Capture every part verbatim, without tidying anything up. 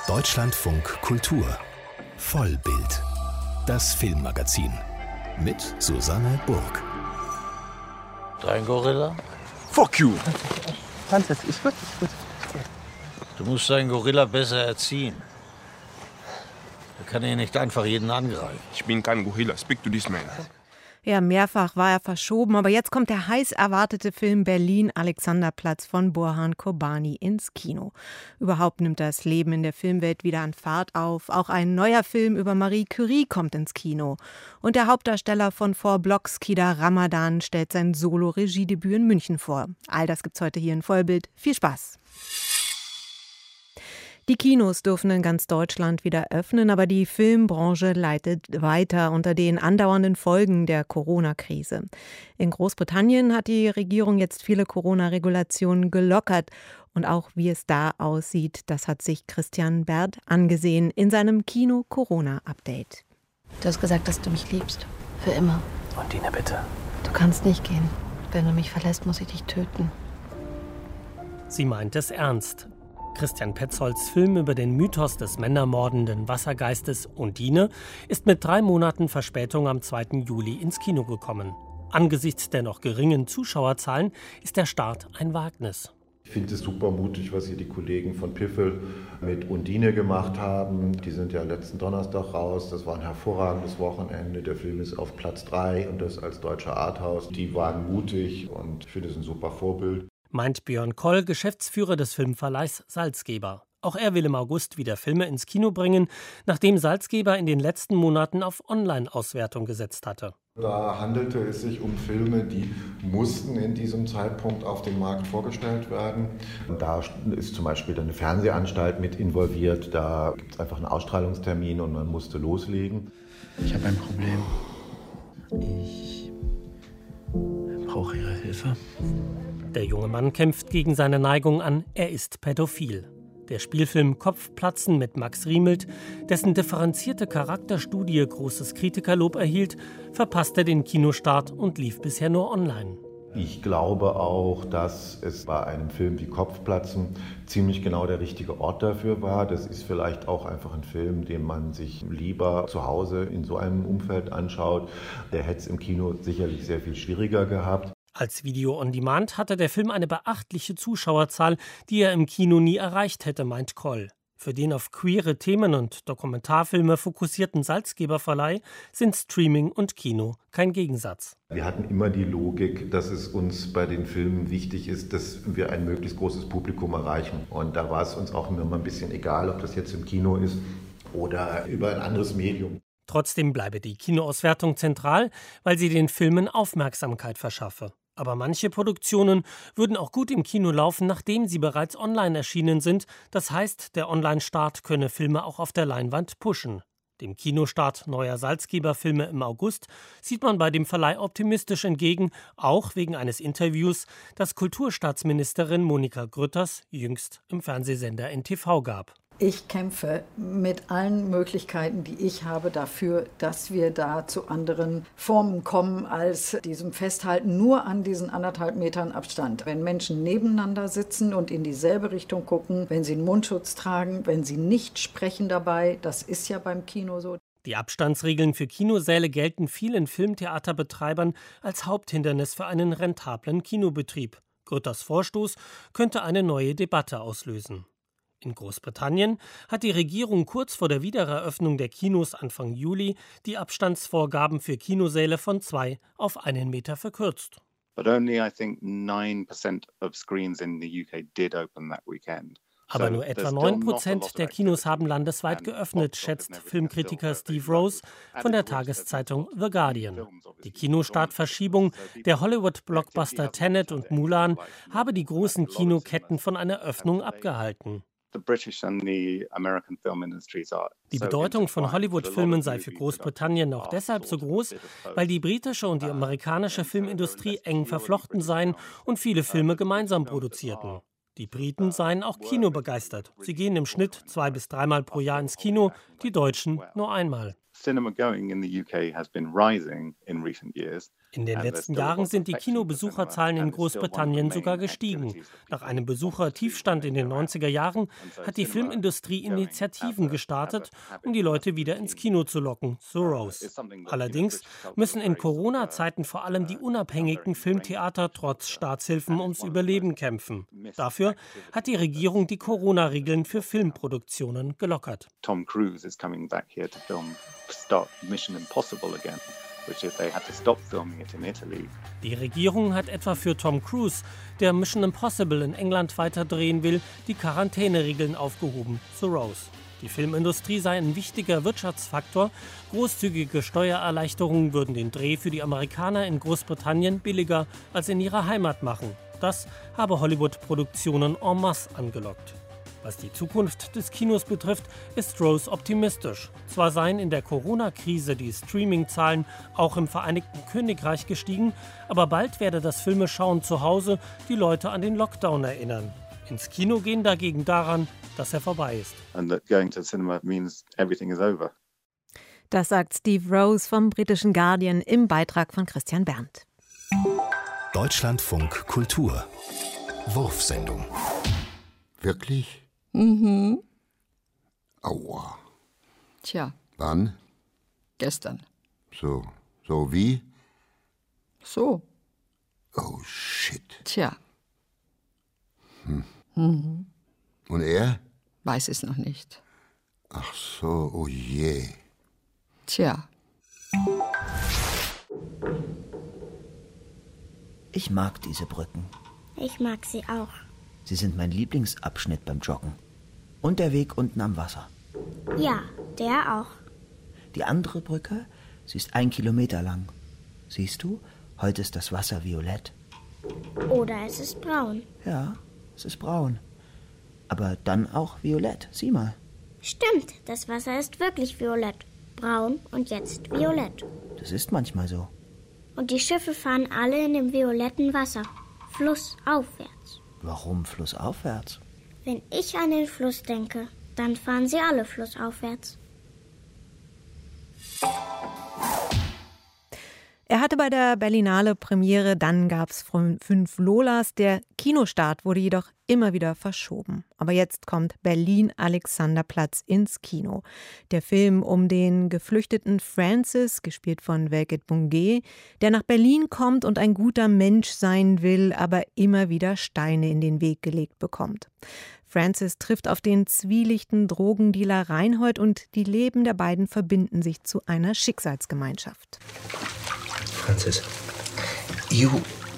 Deutschlandfunk Kultur Vollbild, das Filmmagazin mit Susanne Burg. Dein Gorilla? Fuck you! Franzis, ist gut, ist gut. Du musst deinen Gorilla besser erziehen. Er kann hier nicht einfach jeden angreifen. Ich bin kein Gorilla. Speak to this man. Ja, mehrfach war er verschoben, aber jetzt kommt der heiß erwartete Film Berlin-Alexanderplatz von Burhan Kurbani ins Kino. Überhaupt nimmt das Leben in der Filmwelt wieder an Fahrt auf. Auch ein neuer Film über Marie Curie kommt ins Kino. Und der Hauptdarsteller von Four Blocks, Kida Ramadan, stellt sein Solo-Regiedebüt in München vor. All das gibt's heute hier in Vollbild. Viel Spaß! Die Kinos dürfen in ganz Deutschland wieder öffnen, aber die Filmbranche leidet weiter unter den andauernden Folgen der Corona-Krise. In Großbritannien hat die Regierung jetzt viele Corona-Regulationen gelockert. Und auch wie es da aussieht, das hat sich Christian Bert angesehen in seinem Kino-Corona-Update. Du hast gesagt, dass du mich liebst. Für immer. Und Dine, bitte. Du kannst nicht gehen. Wenn du mich verlässt, muss ich dich töten. Sie meint es ernst. Christian Petzolds Film über den Mythos des männermordenden Wassergeistes Undine ist mit drei Monaten Verspätung am zweiten Juli ins Kino gekommen. Angesichts der noch geringen Zuschauerzahlen ist der Start ein Wagnis. Ich finde es super mutig, was hier die Kollegen von Piffel mit Undine gemacht haben. Die sind ja letzten Donnerstag raus. Das war ein hervorragendes Wochenende. Der Film ist auf Platz drei und das als deutscher Arthouse. Die waren mutig und ich finde es ein super Vorbild. Meint Björn Koll, Geschäftsführer des Filmverleihs Salzgeber. Auch er will im August wieder Filme ins Kino bringen, nachdem Salzgeber in den letzten Monaten auf Online-Auswertung gesetzt hatte. Da handelte es sich um Filme, die mussten in diesem Zeitpunkt auf dem Markt vorgestellt werden. Und da ist zum Beispiel eine Fernsehanstalt mit involviert. Da gibt es einfach einen Ausstrahlungstermin und man musste loslegen. Ich habe ein Problem. Ich brauche Ihre Hilfe. Der junge Mann kämpft gegen seine Neigung an, er ist pädophil. Der Spielfilm Kopfplatzen mit Max Riemelt, dessen differenzierte Charakterstudie großes Kritikerlob erhielt, verpasste den Kinostart und lief bisher nur online. Ich glaube auch, dass es bei einem Film wie Kopfplatzen ziemlich genau der richtige Ort dafür war. Das ist vielleicht auch einfach ein Film, den man sich lieber zu Hause in so einem Umfeld anschaut. Der hätte es im Kino sicherlich sehr viel schwieriger gehabt. Als Video on Demand hatte der Film eine beachtliche Zuschauerzahl, die er im Kino nie erreicht hätte, meint Koll. Für den auf queere Themen und Dokumentarfilme fokussierten Salzgeber-Verleih sind Streaming und Kino kein Gegensatz. Wir hatten immer die Logik, dass es uns bei den Filmen wichtig ist, dass wir ein möglichst großes Publikum erreichen. Und da war es uns auch immer ein bisschen egal, ob das jetzt im Kino ist oder über ein anderes Medium. Trotzdem bleibe die Kinoauswertung zentral, weil sie den Filmen Aufmerksamkeit verschaffe. Aber manche Produktionen würden auch gut im Kino laufen, nachdem sie bereits online erschienen sind. Das heißt, der Online-Start könne Filme auch auf der Leinwand pushen. Dem Kinostart neuer Salzgeber-Filme im August sieht man bei dem Verleih optimistisch entgegen, auch wegen eines Interviews, das Kulturstaatsministerin Monika Grütters jüngst im Fernsehsender N T V gab. Ich kämpfe mit allen Möglichkeiten, die ich habe, dafür, dass wir da zu anderen Formen kommen als diesem Festhalten nur an diesen anderthalb Metern Abstand. Wenn Menschen nebeneinander sitzen und in dieselbe Richtung gucken, wenn sie einen Mundschutz tragen, wenn sie nicht sprechen dabei, das ist ja beim Kino so. Die Abstandsregeln für Kinosäle gelten vielen Filmtheaterbetreibern als Haupthindernis für einen rentablen Kinobetrieb. Grütters Vorstoß könnte eine neue Debatte auslösen. In Großbritannien hat die Regierung kurz vor der Wiedereröffnung der Kinos Anfang Juli die Abstandsvorgaben für Kinosäle von zwei auf einen Meter verkürzt. But only I think nine percent of screens in the U K did open that weekend. Aber nur etwa neun Prozent der Kinos haben landesweit geöffnet, schätzt Filmkritiker Steve Rose von der Tageszeitung The Guardian. Die Kinostartverschiebung der Hollywood-Blockbuster Tenet und Mulan habe die großen Kinoketten von einer Öffnung abgehalten. Die Bedeutung von Hollywood-Filmen sei für Großbritannien auch deshalb so groß, weil die britische und die amerikanische Filmindustrie eng verflochten seien und viele Filme gemeinsam produzierten. Die Briten seien auch kinobegeistert. Sie gehen im Schnitt zwei bis dreimal pro Jahr ins Kino, die Deutschen nur einmal. cinema going in the U K has been rising in recent years. In den letzten Jahren sind die Kinobesucherzahlen in Großbritannien sogar gestiegen. Nach einem Besuchertiefstand in den neunziger Jahren hat die Filmindustrie Initiativen gestartet, um die Leute wieder ins Kino zu locken, so Rose. Allerdings müssen in Corona-Zeiten vor allem die unabhängigen Filmtheater trotz Staatshilfen ums Überleben kämpfen. Dafür hat die Regierung die Corona-Regeln für Filmproduktionen gelockert. Tom Cruise is coming back here to film, start Mission Impossible again. Die Regierung hat etwa für Tom Cruise, der Mission Impossible in England weiter drehen will, die Quarantäneregeln aufgehoben, so Rose. Die Filmindustrie sei ein wichtiger Wirtschaftsfaktor. Großzügige Steuererleichterungen würden den Dreh für die Amerikaner in Großbritannien billiger als in ihrer Heimat machen. Das habe Hollywood-Produktionen en masse angelockt. Was die Zukunft des Kinos betrifft, ist Rose optimistisch. Zwar seien in der Corona-Krise die Streaming-Zahlen auch im Vereinigten Königreich gestiegen, aber bald werde das Filmeschauen zu Hause die Leute an den Lockdown erinnern. Ins Kino gehen dagegen daran, dass er vorbei ist. And that going to the cinema means everything is over. Das sagt Steve Rose vom britischen Guardian im Beitrag von Christian Berndt. Deutschlandfunk Kultur. Wurfsendung. Wirklich? Mhm. Aua. Tja. Wann? Gestern. So. So wie? So. Oh, shit. Tja. Hm. Mhm. Und er? Weiß es noch nicht. Ach so, oh je. Tja. Ich mag diese Brücken. Ich mag sie auch. Sie sind mein Lieblingsabschnitt beim Joggen. Und der Weg unten am Wasser. Ja, der auch. Die andere Brücke, sie ist ein Kilometer lang. Siehst du, heute ist das Wasser violett. Oder es ist braun. Ja, es ist braun. Aber dann auch violett, sieh mal. Stimmt, das Wasser ist wirklich violett. Braun und jetzt violett. Das ist manchmal so. Und die Schiffe fahren alle in dem violetten Wasser. Flussaufwärts. Warum flussaufwärts? Wenn ich an den Fluss denke, dann fahren sie alle flussaufwärts. Er hatte bei der Berlinale Premiere, dann gab es fünf Lolas. Der Kinostart wurde jedoch immer wieder verschoben. Aber jetzt kommt Berlin Alexanderplatz ins Kino. Der Film um den geflüchteten Francis, gespielt von Welket Bungé, der nach Berlin kommt und ein guter Mensch sein will, aber immer wieder Steine in den Weg gelegt bekommt. Francis trifft auf den zwielichten Drogendealer Reinhold und die Leben der beiden verbinden sich zu einer Schicksalsgemeinschaft. Francis, you,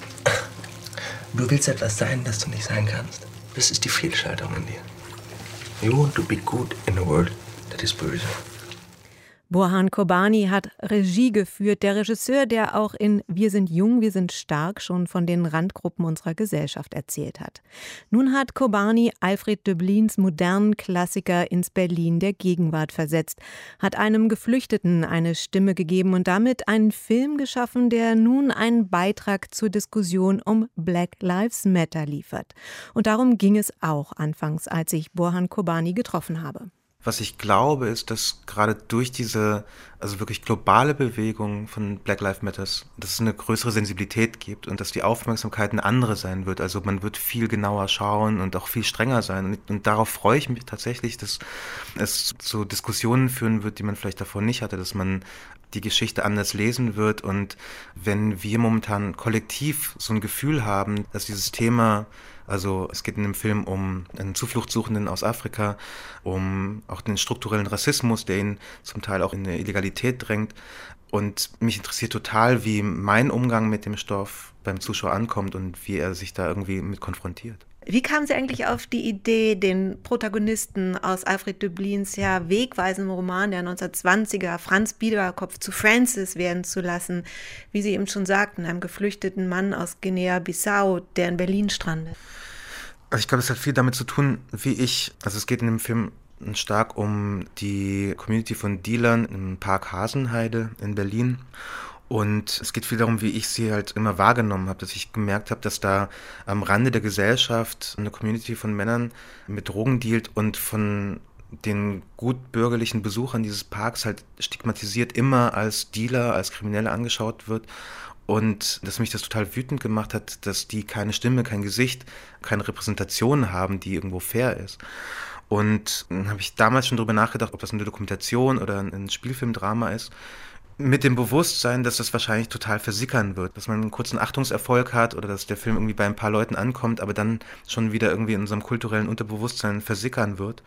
du willst etwas sein, das du nicht sein kannst. Das ist die Fehlschaltung in dir. You want to be good in a world that is böse. Burhan Kobani hat Regie geführt, der Regisseur, der auch in Wir sind jung, wir sind stark schon von den Randgruppen unserer Gesellschaft erzählt hat. Nun hat Kobani Alfred Döblins modernen Klassiker ins Berlin der Gegenwart versetzt, hat einem Geflüchteten eine Stimme gegeben und damit einen Film geschaffen, der nun einen Beitrag zur Diskussion um Black Lives Matter liefert. Und darum ging es auch anfangs, als ich Burhan Kobani getroffen habe. Was ich glaube, ist, dass gerade durch diese, also wirklich globale Bewegung von Black Lives Matter, dass es eine größere Sensibilität gibt und dass die Aufmerksamkeit eine andere sein wird. Also man wird viel genauer schauen und auch viel strenger sein. Und, und darauf freue ich mich tatsächlich, dass es zu Diskussionen führen wird, die man vielleicht davor nicht hatte, dass man die Geschichte anders lesen wird. Und wenn wir momentan kollektiv so ein Gefühl haben, dass dieses Thema, also es geht in dem Film um einen Zufluchtssuchenden aus Afrika, um auch den strukturellen Rassismus, der ihn zum Teil auch in eine Illegalität drängt. Und mich interessiert total, wie mein Umgang mit dem Stoff beim Zuschauer ankommt und wie er sich da irgendwie mit konfrontiert. Wie kamen Sie eigentlich auf die Idee, den Protagonisten aus Alfred Döblins ja wegweisendem Roman der neunzehnhundertzwanziger, Franz Biederkopf, zu Francis werden zu lassen, wie Sie eben schon sagten, einem geflüchteten Mann aus Guinea-Bissau, der in Berlin strandet? Also ich glaube, es hat viel damit zu tun, wie ich, also es geht in dem Film stark um die Community von Dealern im Park Hasenheide in Berlin. Und es geht viel darum, wie ich sie halt immer wahrgenommen habe, dass ich gemerkt habe, dass da am Rande der Gesellschaft eine Community von Männern mit Drogen dealt und von den gutbürgerlichen Besuchern dieses Parks halt stigmatisiert immer als Dealer, als Kriminelle angeschaut wird. Und dass mich das total wütend gemacht hat, dass die keine Stimme, kein Gesicht, keine Repräsentation haben, die irgendwo fair ist. Und dann habe ich damals schon darüber nachgedacht, ob das eine Dokumentation oder ein Spielfilmdrama ist. Mit dem Bewusstsein, dass das wahrscheinlich total versickern wird, dass man einen kurzen Achtungserfolg hat oder dass der Film irgendwie bei ein paar Leuten ankommt, aber dann schon wieder irgendwie in unserem kulturellen Unterbewusstsein versickern wird.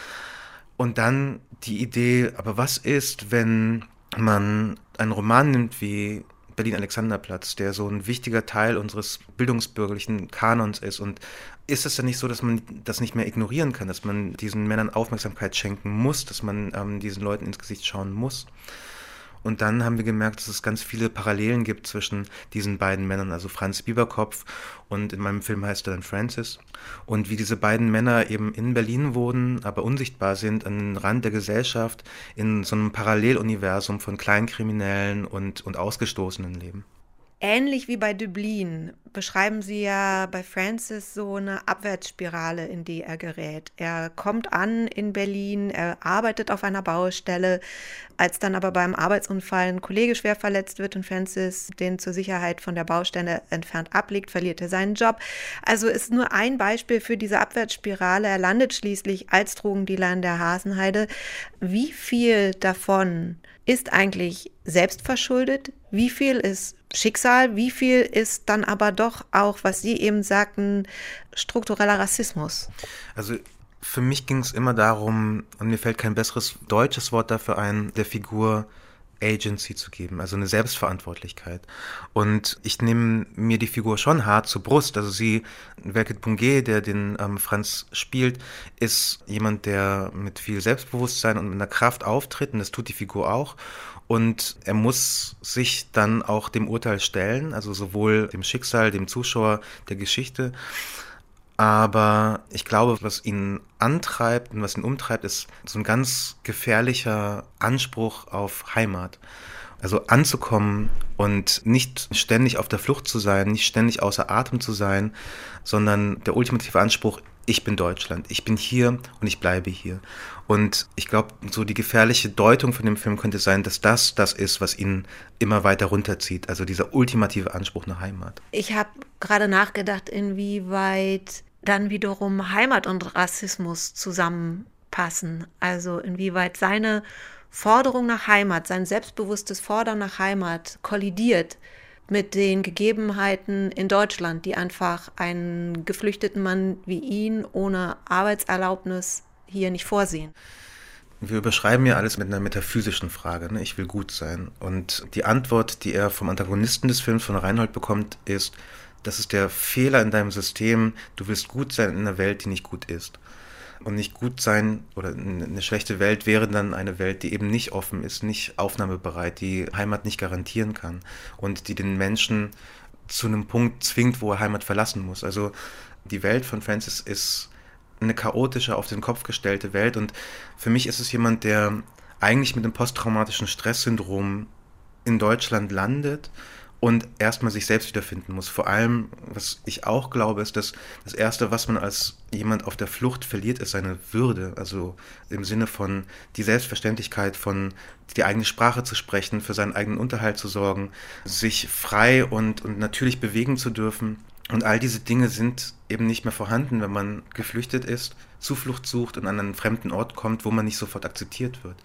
Und dann die Idee, aber was ist, wenn man einen Roman nimmt wie Berlin-Alexanderplatz, der so ein wichtiger Teil unseres bildungsbürgerlichen Kanons ist, und ist es dann nicht so, dass man das nicht mehr ignorieren kann, dass man diesen Männern Aufmerksamkeit schenken muss, dass man ähm, diesen Leuten ins Gesicht schauen muss? Und dann haben wir gemerkt, dass es ganz viele Parallelen gibt zwischen diesen beiden Männern, also Franz Bieberkopf und in meinem Film heißt er dann Francis. Und wie diese beiden Männer eben in Berlin wohnen, aber unsichtbar sind, an den Rand der Gesellschaft, in so einem Paralleluniversum von Kleinkriminellen und, und Ausgestoßenen leben. Ähnlich wie bei Döblin beschreiben Sie ja bei Francis so eine Abwärtsspirale, in die er gerät. Er kommt an in Berlin, er arbeitet auf einer Baustelle, als dann aber beim Arbeitsunfall ein Kollege schwer verletzt wird und Francis den zur Sicherheit von der Baustelle entfernt ablegt, verliert er seinen Job. Also ist nur ein Beispiel für diese Abwärtsspirale. Er landet schließlich als Drogendealer in der Hasenheide. Wie viel davon ist eigentlich selbstverschuldet? Wie viel ist Schicksal? Wie viel ist dann aber doch auch, was Sie eben sagten, struktureller Rassismus? Also für mich ging es immer darum, und mir fällt kein besseres deutsches Wort dafür ein, der Figur Agency zu geben, also eine Selbstverantwortlichkeit. Und ich nehme mir die Figur schon hart zur Brust. Also sie, Welket Bungé, der den ähm, Franz spielt, ist jemand, der mit viel Selbstbewusstsein und mit einer Kraft auftritt, und das tut die Figur auch. Und er muss sich dann auch dem Urteil stellen, also sowohl dem Schicksal, dem Zuschauer, der Geschichte. Aber ich glaube, was ihn antreibt und was ihn umtreibt, ist so ein ganz gefährlicher Anspruch auf Heimat. Also anzukommen und nicht ständig auf der Flucht zu sein, nicht ständig außer Atem zu sein, sondern der ultimative Anspruch, ich bin Deutschland, ich bin hier und ich bleibe hier. Und ich glaube, so die gefährliche Deutung von dem Film könnte sein, dass das das ist, was ihn immer weiter runterzieht, also dieser ultimative Anspruch nach Heimat. Ich habe gerade nachgedacht, inwieweit dann wiederum Heimat und Rassismus zusammenpassen. Also inwieweit seine Forderung nach Heimat, sein selbstbewusstes Fordern nach Heimat kollidiert mit den Gegebenheiten in Deutschland, die einfach einen geflüchteten Mann wie ihn ohne Arbeitserlaubnis hier nicht vorsehen. Wir überschreiben ja alles mit einer metaphysischen Frage, ne? Ich will gut sein. Und die Antwort, die er vom Antagonisten des Films, von Reinhold, bekommt, ist, das ist der Fehler in deinem System, du willst gut sein in einer Welt, die nicht gut ist. Und nicht gut sein oder eine schlechte Welt wäre dann eine Welt, die eben nicht offen ist, nicht aufnahmebereit, die Heimat nicht garantieren kann und die den Menschen zu einem Punkt zwingt, wo er Heimat verlassen muss. Also die Welt von Francis ist eine chaotische, auf den Kopf gestellte Welt, und für mich ist es jemand, der eigentlich mit dem posttraumatischen Stresssyndrom in Deutschland landet und erstmal sich selbst wiederfinden muss. Vor allem, was ich auch glaube, ist, dass das Erste, was man als jemand auf der Flucht verliert, ist seine Würde. Also im Sinne von die Selbstverständlichkeit von die eigene Sprache zu sprechen, für seinen eigenen Unterhalt zu sorgen, sich frei und, und natürlich bewegen zu dürfen. Und all diese Dinge sind eben nicht mehr vorhanden, wenn man geflüchtet ist, Zuflucht sucht und an einen fremden Ort kommt, wo man nicht sofort akzeptiert wird.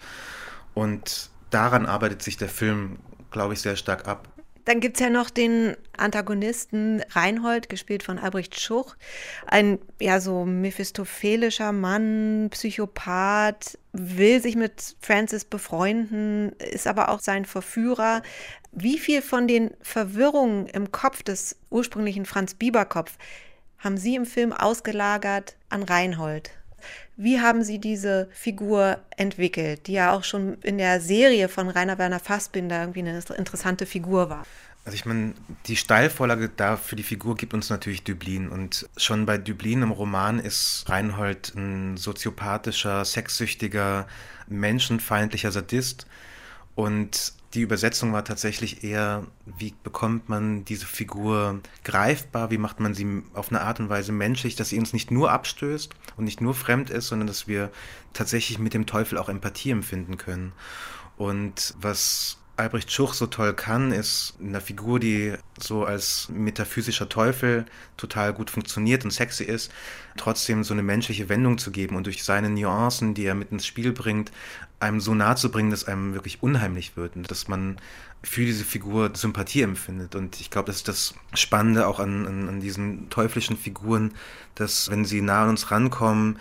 Und daran arbeitet sich der Film, glaube ich, sehr stark ab. Dann gibt es ja noch den Antagonisten Reinhold, gespielt von Albrecht Schuch. Ein ja so mephistophelischer Mann, Psychopath, will sich mit Francis befreunden, ist aber auch sein Verführer. Wie viel von den Verwirrungen im Kopf des ursprünglichen Franz Bieberkopf haben Sie im Film ausgelagert an Reinhold? Wie haben Sie diese Figur entwickelt, die ja auch schon in der Serie von Rainer Werner Fassbinder irgendwie eine interessante Figur war? Also ich meine, die Steilvorlage da für die Figur gibt uns natürlich Döblin. Und schon bei Döblin im Roman ist Reinhold ein soziopathischer, sexsüchtiger, menschenfeindlicher Sadist. Und Die Übersetzung war tatsächlich eher, wie bekommt man diese Figur greifbar, wie macht man sie auf eine Art und Weise menschlich, dass sie uns nicht nur abstößt und nicht nur fremd ist, sondern dass wir tatsächlich mit dem Teufel auch Empathie empfinden können. Und was Albrecht Schuch so toll kann, ist eine Figur, die so als metaphysischer Teufel total gut funktioniert und sexy ist, trotzdem so eine menschliche Wendung zu geben und durch seine Nuancen, die er mit ins Spiel bringt, einem so nahe zu bringen, dass einem wirklich unheimlich wird und dass man für diese Figur Sympathie empfindet. Und ich glaube, das ist das Spannende auch an, an, an diesen teuflischen Figuren, dass, wenn sie nah an uns rankommen,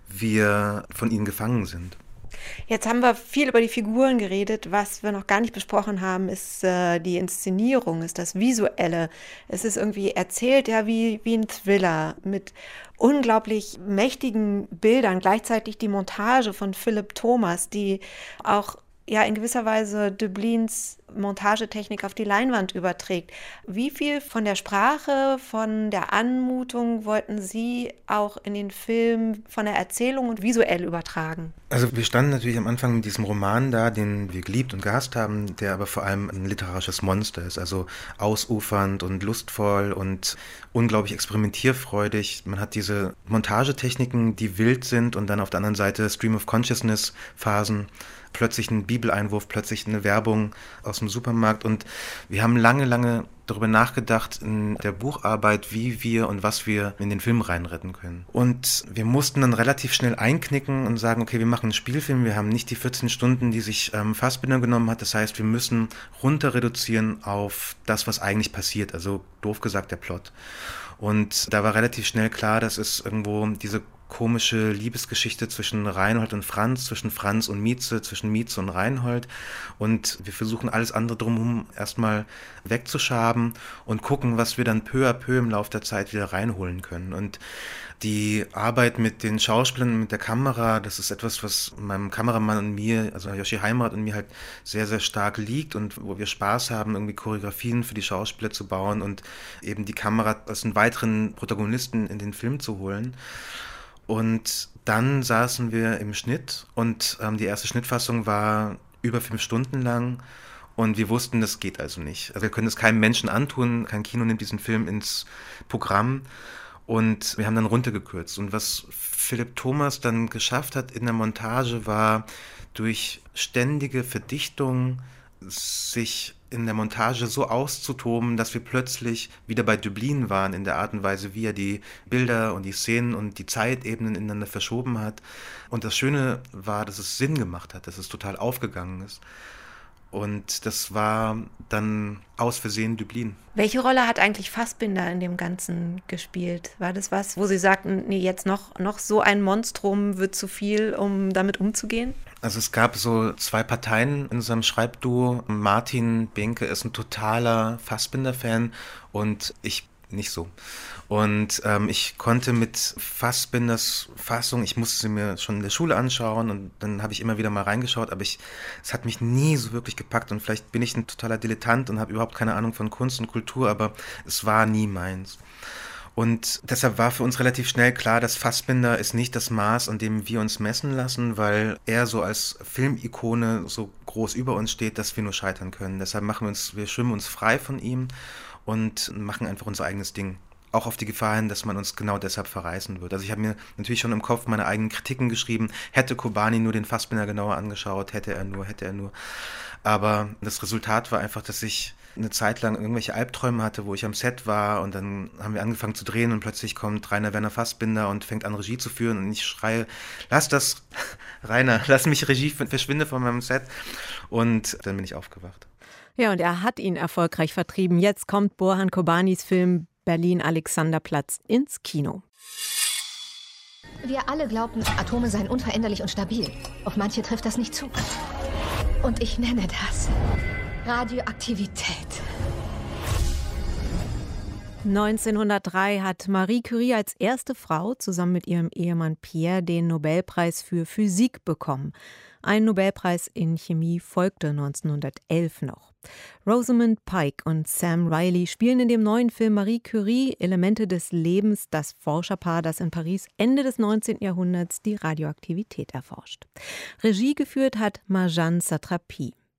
wir von ihnen gefangen sind. Jetzt haben wir viel über die Figuren geredet. Was wir noch gar nicht besprochen haben, ist äh, die Inszenierung, ist das Visuelle. Es ist irgendwie erzählt ja wie, wie ein Thriller mit unglaublich mächtigen Bildern. Gleichzeitig die Montage von Philip Thomas, die auch ja in gewisser Weise Döblins Montagetechnik auf die Leinwand überträgt. Wie viel von der Sprache, von der Anmutung wollten Sie auch in den Film von der Erzählung und visuell übertragen? Also wir standen natürlich am Anfang mit diesem Roman da, den wir geliebt und gehasst haben, der aber vor allem ein literarisches Monster ist, also ausufernd und lustvoll und unglaublich experimentierfreudig. Man hat diese Montagetechniken, die wild sind und dann auf der anderen Seite Stream of Consciousness Phasen, plötzlich ein Bibeleinwurf, plötzlich eine Werbung aus dem Supermarkt und wir haben lange, lange darüber nachgedacht in der Bucharbeit, wie wir und was wir in den Film reinretten können. Und wir mussten dann relativ schnell einknicken und sagen, okay, wir machen einen Spielfilm, wir haben nicht die vierzehn Stunden, die sich ähm, Fassbinder genommen hat, das heißt, wir müssen runter reduzieren auf das, was eigentlich passiert, also doof gesagt der Plot. Und da war relativ schnell klar, dass es irgendwo diese komische Liebesgeschichte zwischen Reinhold und Franz, zwischen Franz und Mieze, zwischen Mieze und Reinhold. Und wir versuchen alles andere drumherum erstmal wegzuschaben und gucken, was wir dann peu à peu im Laufe der Zeit wieder reinholen können. Und die Arbeit mit den Schauspielern, mit der Kamera, das ist etwas, was meinem Kameramann und mir, also Joshi Heimrath und mir halt sehr, sehr stark liegt und wo wir Spaß haben, irgendwie Choreografien für die Schauspieler zu bauen und eben die Kamera als einen weiteren Protagonisten in den Film zu holen. Und dann saßen wir im Schnitt und ähm, die erste Schnittfassung war über fünf Stunden lang und wir wussten, das geht also nicht. Also wir können es keinem Menschen antun, kein Kino nimmt diesen Film ins Programm und wir haben dann runtergekürzt. Und was Philip Thomas dann geschafft hat in der Montage war, durch ständige Verdichtung sich in der Montage so auszutoben, dass wir plötzlich wieder bei Döblin waren in der Art und Weise, wie er die Bilder und die Szenen und die Zeitebenen ineinander verschoben hat. Und das Schöne war, dass es Sinn gemacht hat, dass es total aufgegangen ist. Und das war dann aus Versehen Döblin. Welche Rolle hat eigentlich Fassbinder in dem Ganzen gespielt? War das was, wo Sie sagten, nee, jetzt noch, noch so ein Monstrum wird zu viel, um damit umzugehen? Also es gab so zwei Parteien in unserem Schreibduo. Martin Behnke ist ein totaler Fassbinder-Fan und ich nicht so. Und ähm, ich konnte mit Fassbinders Fassung, ich musste sie mir schon in der Schule anschauen und dann habe ich immer wieder mal reingeschaut, aber ich, es hat mich nie so wirklich gepackt und vielleicht bin ich ein totaler Dilettant und habe überhaupt keine Ahnung von Kunst und Kultur, aber es war nie meins. Und deshalb war für uns relativ schnell klar, dass Fassbinder ist nicht das Maß, an dem wir uns messen lassen, weil er so als Filmikone so groß über uns steht, dass wir nur scheitern können. Deshalb machen wir uns, wir schwimmen uns frei von ihm und machen einfach unser eigenes Ding. Auch auf die Gefahr hin, dass man uns genau deshalb verreißen wird. Also ich habe mir natürlich schon im Kopf meine eigenen Kritiken geschrieben. Hätte Kobani nur den Fassbinder genauer angeschaut, hätte er nur, hätte er nur. Aber das Resultat war einfach, dass ich eine Zeit lang irgendwelche Albträume hatte, wo ich am Set war und dann haben wir angefangen zu drehen und plötzlich kommt Rainer Werner Fassbinder und fängt an Regie zu führen und ich schreie, lass das, Rainer, lass mich Regie, verschwinde von meinem Set und dann bin ich aufgewacht. Ja, und er hat ihn erfolgreich vertrieben. Jetzt kommt Burhan Kobanis Film Berlin-Alexanderplatz ins Kino. Wir alle glaubten, Atome seien unveränderlich und stabil. Auf manche trifft das nicht zu. Und ich nenne das Radioaktivität. neunzehnhundertdrei hat Marie Curie als erste Frau zusammen mit ihrem Ehemann Pierre den Nobelpreis für Physik bekommen. Ein Nobelpreis in Chemie folgte neunzehnhundertelf noch. Rosamund Pike und Sam Riley spielen in dem neuen Film Marie Curie Elemente des Lebens, das Forscherpaar, das in Paris Ende des neunzehnten Jahrhunderts die Radioaktivität erforscht. Regie geführt hat Marjane Satrapi.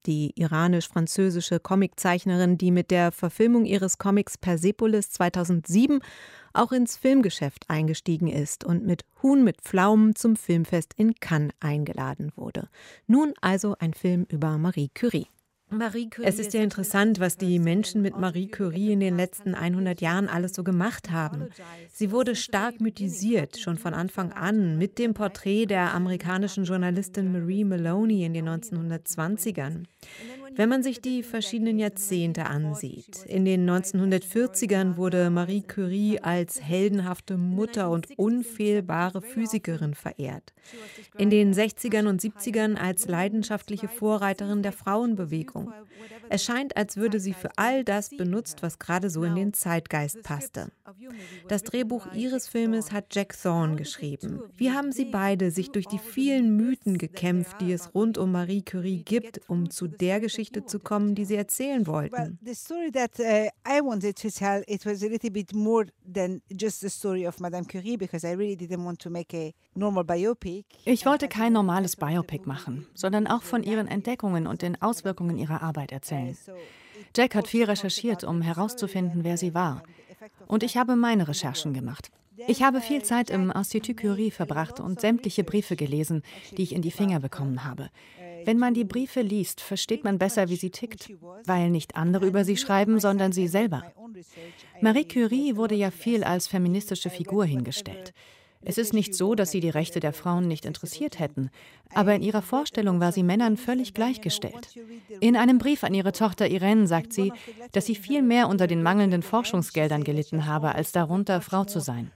die iranisch-französische Comiczeichnerin, die mit der Verfilmung ihres Comics Persepolis zweitausendsieben auch ins Filmgeschäft eingestiegen ist und mit Huhn mit Pflaumen zum Filmfest in Cannes eingeladen wurde. Nun also ein Film über Marie Curie. Es ist ja interessant, was die Menschen mit Marie Curie in den letzten hundert Jahren alles so gemacht haben. Sie wurde stark mythisiert, schon von Anfang an, mit dem Porträt der amerikanischen Journalistin Marie Maloney in den neunzehnhundertzwanzigern. Wenn man sich die verschiedenen Jahrzehnte ansieht, in den neunzehnhundertvierzigern wurde Marie Curie als heldenhafte Mutter und unfehlbare Physikerin verehrt. In den sechzigern und siebzigern als leidenschaftliche Vorreiterin der Frauenbewegung. Es scheint, als würde sie für all das benutzt, was gerade so in den Zeitgeist passte. Das Drehbuch ihres Filmes hat Jack Thorne geschrieben. Wie haben sie beide sich durch die vielen Mythen gekämpft, die es rund um Marie Curie gibt, um zu der Geschichte zu kommen, die sie erzählen wollten? The story that uh, I wanted to tell, it was a little bit more than just the story of Madame Curie, because I really didn't want to make a normal biopic. Ich wollte kein normales Biopic machen, sondern auch von ihren Entdeckungen und den Auswirkungen ihrer Arbeit erzählen. Jack hat viel recherchiert, um herauszufinden, wer sie war. Und ich habe meine Recherchen gemacht. Ich habe viel Zeit im Institut Curie verbracht und sämtliche Briefe gelesen, die ich in die Finger bekommen habe. Wenn man die Briefe liest, versteht man besser, wie sie tickt, weil nicht andere über sie schreiben, sondern sie selber. Marie Curie wurde ja viel als feministische Figur hingestellt. Es ist nicht so, dass sie die Rechte der Frauen nicht interessiert hätten, aber in ihrer Vorstellung war sie Männern völlig gleichgestellt. In einem Brief an ihre Tochter Irene sagt sie, dass sie viel mehr unter den mangelnden Forschungsgeldern gelitten habe, als darunter, Frau zu sein.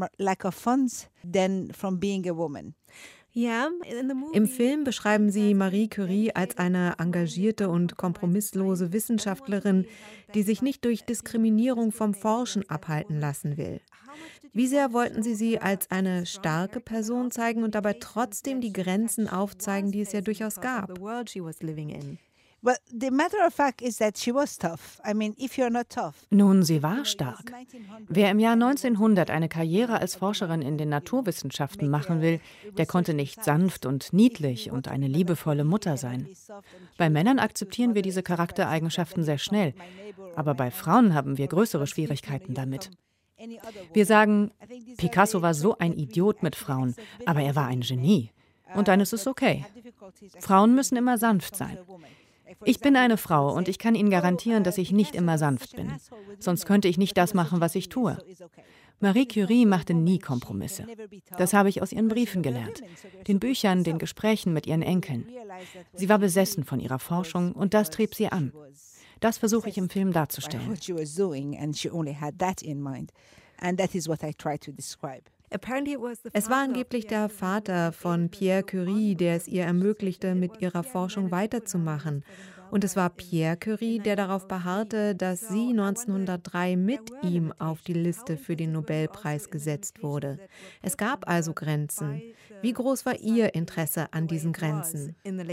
Ja, im Film beschreiben sie Marie Curie als eine engagierte und kompromisslose Wissenschaftlerin, die sich nicht durch Diskriminierung vom Forschen abhalten lassen will. Wie sehr wollten Sie sie als eine starke Person zeigen und dabei trotzdem die Grenzen aufzeigen, die es ja durchaus gab? Nun, sie war stark. Wer im Jahr neunzehnhundert eine Karriere als Forscherin in den Naturwissenschaften machen will, der konnte nicht sanft und niedlich und eine liebevolle Mutter sein. Bei Männern akzeptieren wir diese Charaktereigenschaften sehr schnell, aber bei Frauen haben wir größere Schwierigkeiten damit. Wir sagen, Picasso war so ein Idiot mit Frauen, aber er war ein Genie. Und dann ist es okay. Frauen müssen immer sanft sein. Ich bin eine Frau und ich kann Ihnen garantieren, dass ich nicht immer sanft bin. Sonst könnte ich nicht das machen, was ich tue. Marie Curie machte nie Kompromisse. Das habe ich aus ihren Briefen gelernt, den Büchern, den Gesprächen mit ihren Enkeln. Sie war besessen von ihrer Forschung und das trieb sie an. Das versuche ich im Film darzustellen. Es war angeblich der Vater von Pierre Curie, der es ihr ermöglichte, mit ihrer Forschung weiterzumachen. Und es war Pierre Curie, der darauf beharrte, dass sie neunzehnhundertdrei mit ihm auf die Liste für den Nobelpreis gesetzt wurde. Es gab also Grenzen. Wie groß war Ihr Interesse an diesen Grenzen?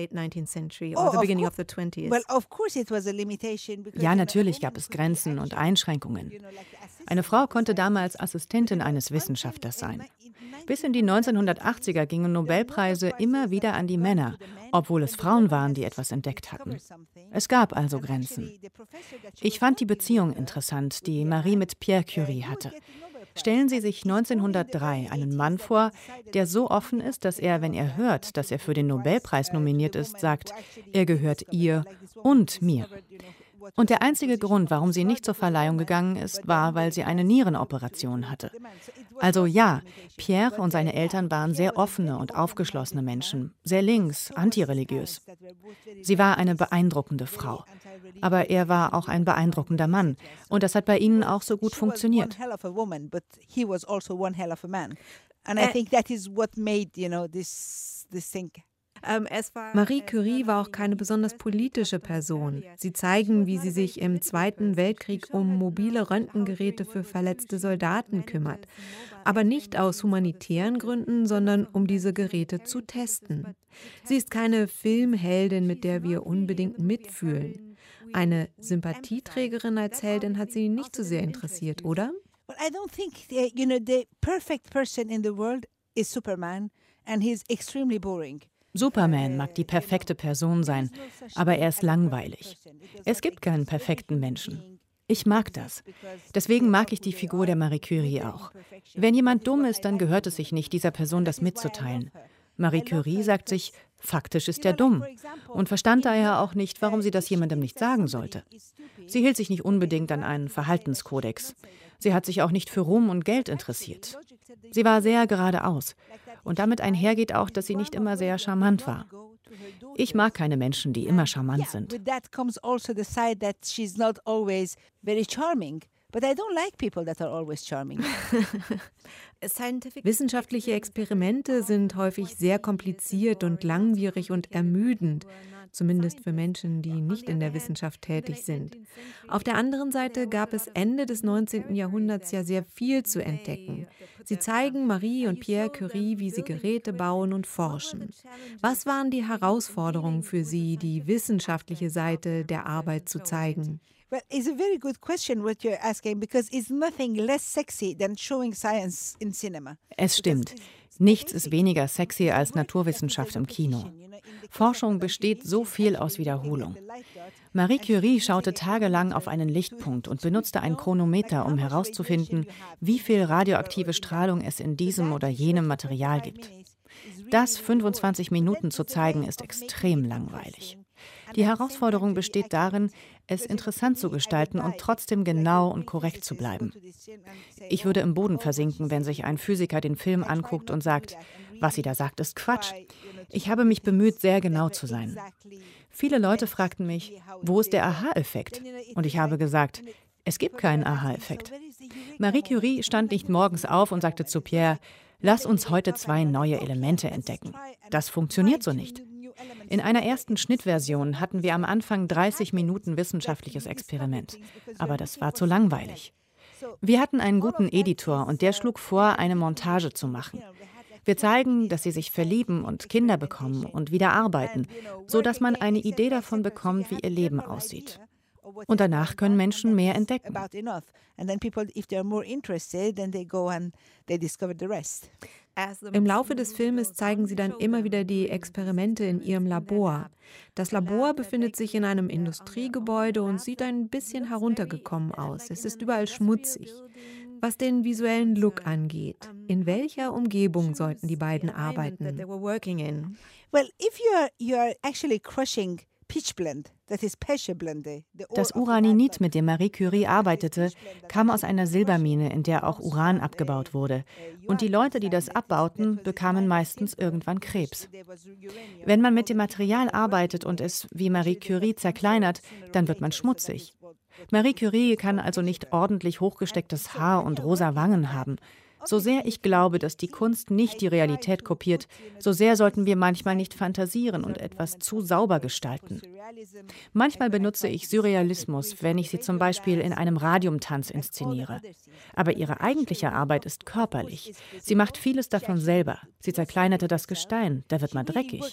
Ja, natürlich gab es Grenzen und Einschränkungen. Eine Frau konnte damals Assistentin eines Wissenschaftlers sein. Bis in die neunzehnhundertachtziger gingen Nobelpreise immer wieder an die Männer, obwohl es Frauen waren, die etwas entdeckt hatten. Es gab also Grenzen. Ich fand die Beziehung interessant, die Marie mit Pierre Curie hatte. Stellen Sie sich neunzehnhundertdrei einen Mann vor, der so offen ist, dass er, wenn er hört, dass er für den Nobelpreis nominiert ist, sagt, er gehört ihr und mir. Und der einzige Grund, warum sie nicht zur Verleihung gegangen ist, war, weil sie eine Nierenoperation hatte. Also ja, Pierre und seine Eltern waren sehr offene und aufgeschlossene Menschen, sehr links, antireligiös. Sie war eine beeindruckende Frau. Aber er war auch ein beeindruckender Mann. Und das hat bei ihnen auch so gut funktioniert. Marie Curie war auch keine besonders politische Person. Sie zeigen, wie sie sich im Zweiten Weltkrieg um mobile Röntgengeräte für verletzte Soldaten kümmert. Aber nicht aus humanitären Gründen, sondern um diese Geräte zu testen. Sie ist keine Filmheldin, mit der wir unbedingt mitfühlen. Eine Sympathieträgerin als Heldin hat sie nicht so sehr interessiert, oder? Well, I don't think, uh, you know, the perfect person in the world is Superman, and he's extremely boring. Superman mag die perfekte Person sein, aber er ist langweilig. Es gibt keinen perfekten Menschen. Ich mag das. Deswegen mag ich die Figur der Marie Curie auch. Wenn jemand dumm ist, dann gehört es sich nicht, dieser Person das mitzuteilen. Marie Curie sagt sich, faktisch ist er dumm und verstand daher auch nicht, warum sie das jemandem nicht sagen sollte. Sie hielt sich nicht unbedingt an einen Verhaltenskodex. Sie hat sich auch nicht für Ruhm und Geld interessiert. Sie war sehr geradeaus. Und damit einhergeht auch, dass sie nicht immer sehr charmant war. Ich mag keine Menschen, die immer charmant sind. Wissenschaftliche Experimente sind häufig sehr kompliziert und langwierig und ermüdend, zumindest für Menschen, die nicht in der Wissenschaft tätig sind. Auf der anderen Seite gab es Ende des neunzehnten Jahrhunderts ja sehr viel zu entdecken. Sie zeigen Marie und Pierre Curie, wie sie Geräte bauen und forschen. Was waren die Herausforderungen für sie, die wissenschaftliche Seite der Arbeit zu zeigen? Well, it's a very good question what you're asking, because it's nothing less sexy than showing science in cinema. Es stimmt. Nichts ist weniger sexy als Naturwissenschaft im Kino. Forschung besteht so viel aus Wiederholung. Marie Curie schaute tagelang auf einen Lichtpunkt und benutzte ein Chronometer, um herauszufinden, wie viel radioaktive Strahlung es in diesem oder jenem Material gibt. Das fünfundzwanzig Minuten zu zeigen, ist extrem langweilig. Die Herausforderung besteht darin, es interessant zu gestalten und trotzdem genau und korrekt zu bleiben. Ich würde im Boden versinken, wenn sich ein Physiker den Film anguckt und sagt, was sie da sagt, ist Quatsch. Ich habe mich bemüht, sehr genau zu sein. Viele Leute fragten mich, wo ist der Aha-Effekt? Und ich habe gesagt, es gibt keinen Aha-Effekt. Marie Curie stand nicht morgens auf und sagte zu Pierre, lass uns heute zwei neue Elemente entdecken. Das funktioniert so nicht. In einer ersten Schnittversion hatten wir am Anfang dreißig Minuten wissenschaftliches Experiment. Aber das war zu langweilig. Wir hatten einen guten Editor und der schlug vor, eine Montage zu machen. Wir zeigen, dass sie sich verlieben und Kinder bekommen und wieder arbeiten, sodass man eine Idee davon bekommt, wie ihr Leben aussieht. Und danach können Menschen mehr entdecken. Im Laufe des Filmes zeigen sie dann immer wieder die Experimente in ihrem Labor. Das Labor befindet sich in einem Industriegebäude und sieht ein bisschen heruntergekommen aus. Es ist überall schmutzig. Was den visuellen Look angeht, in welcher Umgebung sollten die beiden arbeiten? Well, if you're you're actually crushing Das Uraninit, mit dem Marie Curie arbeitete, kam aus einer Silbermine, in der auch Uran abgebaut wurde. Und die Leute, die das abbauten, bekamen meistens irgendwann Krebs. Wenn man mit dem Material arbeitet und es wie Marie Curie zerkleinert, dann wird man schmutzig. Marie Curie kann also nicht ordentlich hochgestecktes Haar und rosa Wangen haben. So sehr ich glaube, dass die Kunst nicht die Realität kopiert, so sehr sollten wir manchmal nicht fantasieren und etwas zu sauber gestalten. Manchmal benutze ich Surrealismus, wenn ich sie zum Beispiel in einem Radiumtanz inszeniere. Aber ihre eigentliche Arbeit ist körperlich. Sie macht vieles davon selber. Sie zerkleinerte das Gestein, da wird man dreckig.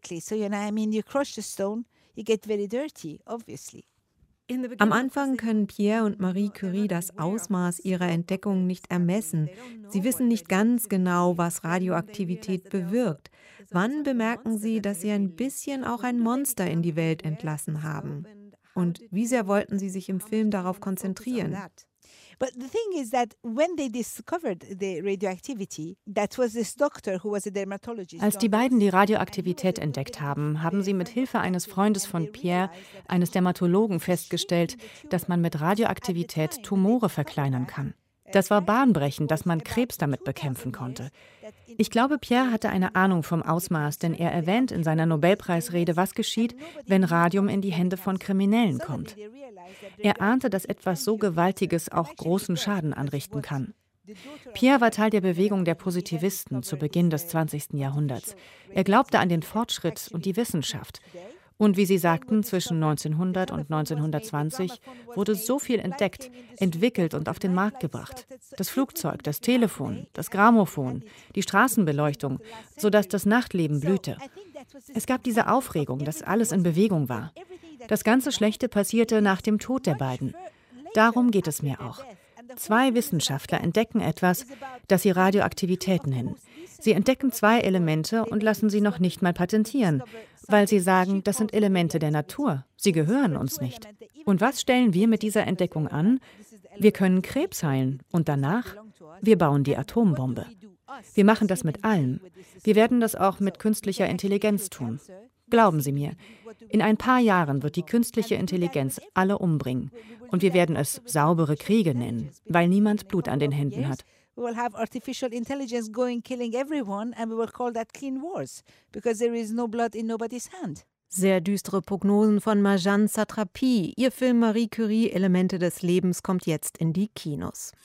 Am Anfang können Pierre und Marie Curie das Ausmaß ihrer Entdeckung nicht ermessen. Sie wissen nicht ganz genau, was Radioaktivität bewirkt. Wann bemerken sie, dass sie ein bisschen auch ein Monster in die Welt entlassen haben? Und wie sehr wollten sie sich im Film darauf konzentrieren? But the thing is that when they discovered the radioactivity, that was this doctor who was a dermatologist. Als die beiden die Radioaktivität entdeckt haben, haben sie mit Hilfe eines Freundes von Pierre, eines Dermatologen, festgestellt, dass man mit Radioaktivität Tumore verkleinern kann. Das war bahnbrechend, dass man Krebs damit bekämpfen konnte. Ich glaube, Pierre hatte eine Ahnung vom Ausmaß, denn er erwähnt in seiner Nobelpreisrede, was geschieht, wenn Radium in die Hände von Kriminellen kommt. Er ahnte, dass etwas so Gewaltiges auch großen Schaden anrichten kann. Pierre war Teil der Bewegung der Positivisten zu Beginn des zwanzigsten Jahrhunderts. Er glaubte an den Fortschritt und die Wissenschaft. Und wie Sie sagten, zwischen neunzehnhundert und neunzehnhundertzwanzig wurde so viel entdeckt, entwickelt und auf den Markt gebracht. Das Flugzeug, das Telefon, das Grammophon, die Straßenbeleuchtung, sodass das Nachtleben blühte. Es gab diese Aufregung, dass alles in Bewegung war. Das ganze Schlechte passierte nach dem Tod der beiden. Darum geht es mir auch. Zwei Wissenschaftler entdecken etwas, das sie Radioaktivität nennen. Sie entdecken zwei Elemente und lassen sie noch nicht mal patentieren, weil sie sagen, das sind Elemente der Natur. Sie gehören uns nicht. Und was stellen wir mit dieser Entdeckung an? Wir können Krebs heilen. Und danach? Wir bauen die Atombombe. Wir machen das mit allem. Wir werden das auch mit künstlicher Intelligenz tun. Glauben Sie mir, in ein paar Jahren wird die künstliche Intelligenz alle umbringen. Und wir werden es saubere Kriege nennen, weil niemand Blut an den Händen hat. We will have artificial intelligence going killing everyone and we will call that clean wars because there is no blood in nobody's hand. Sehr düstere Prognosen von Marjane Satrapi. Ihr Film Marie Curie, Elemente des Lebens, kommt jetzt in die Kinos.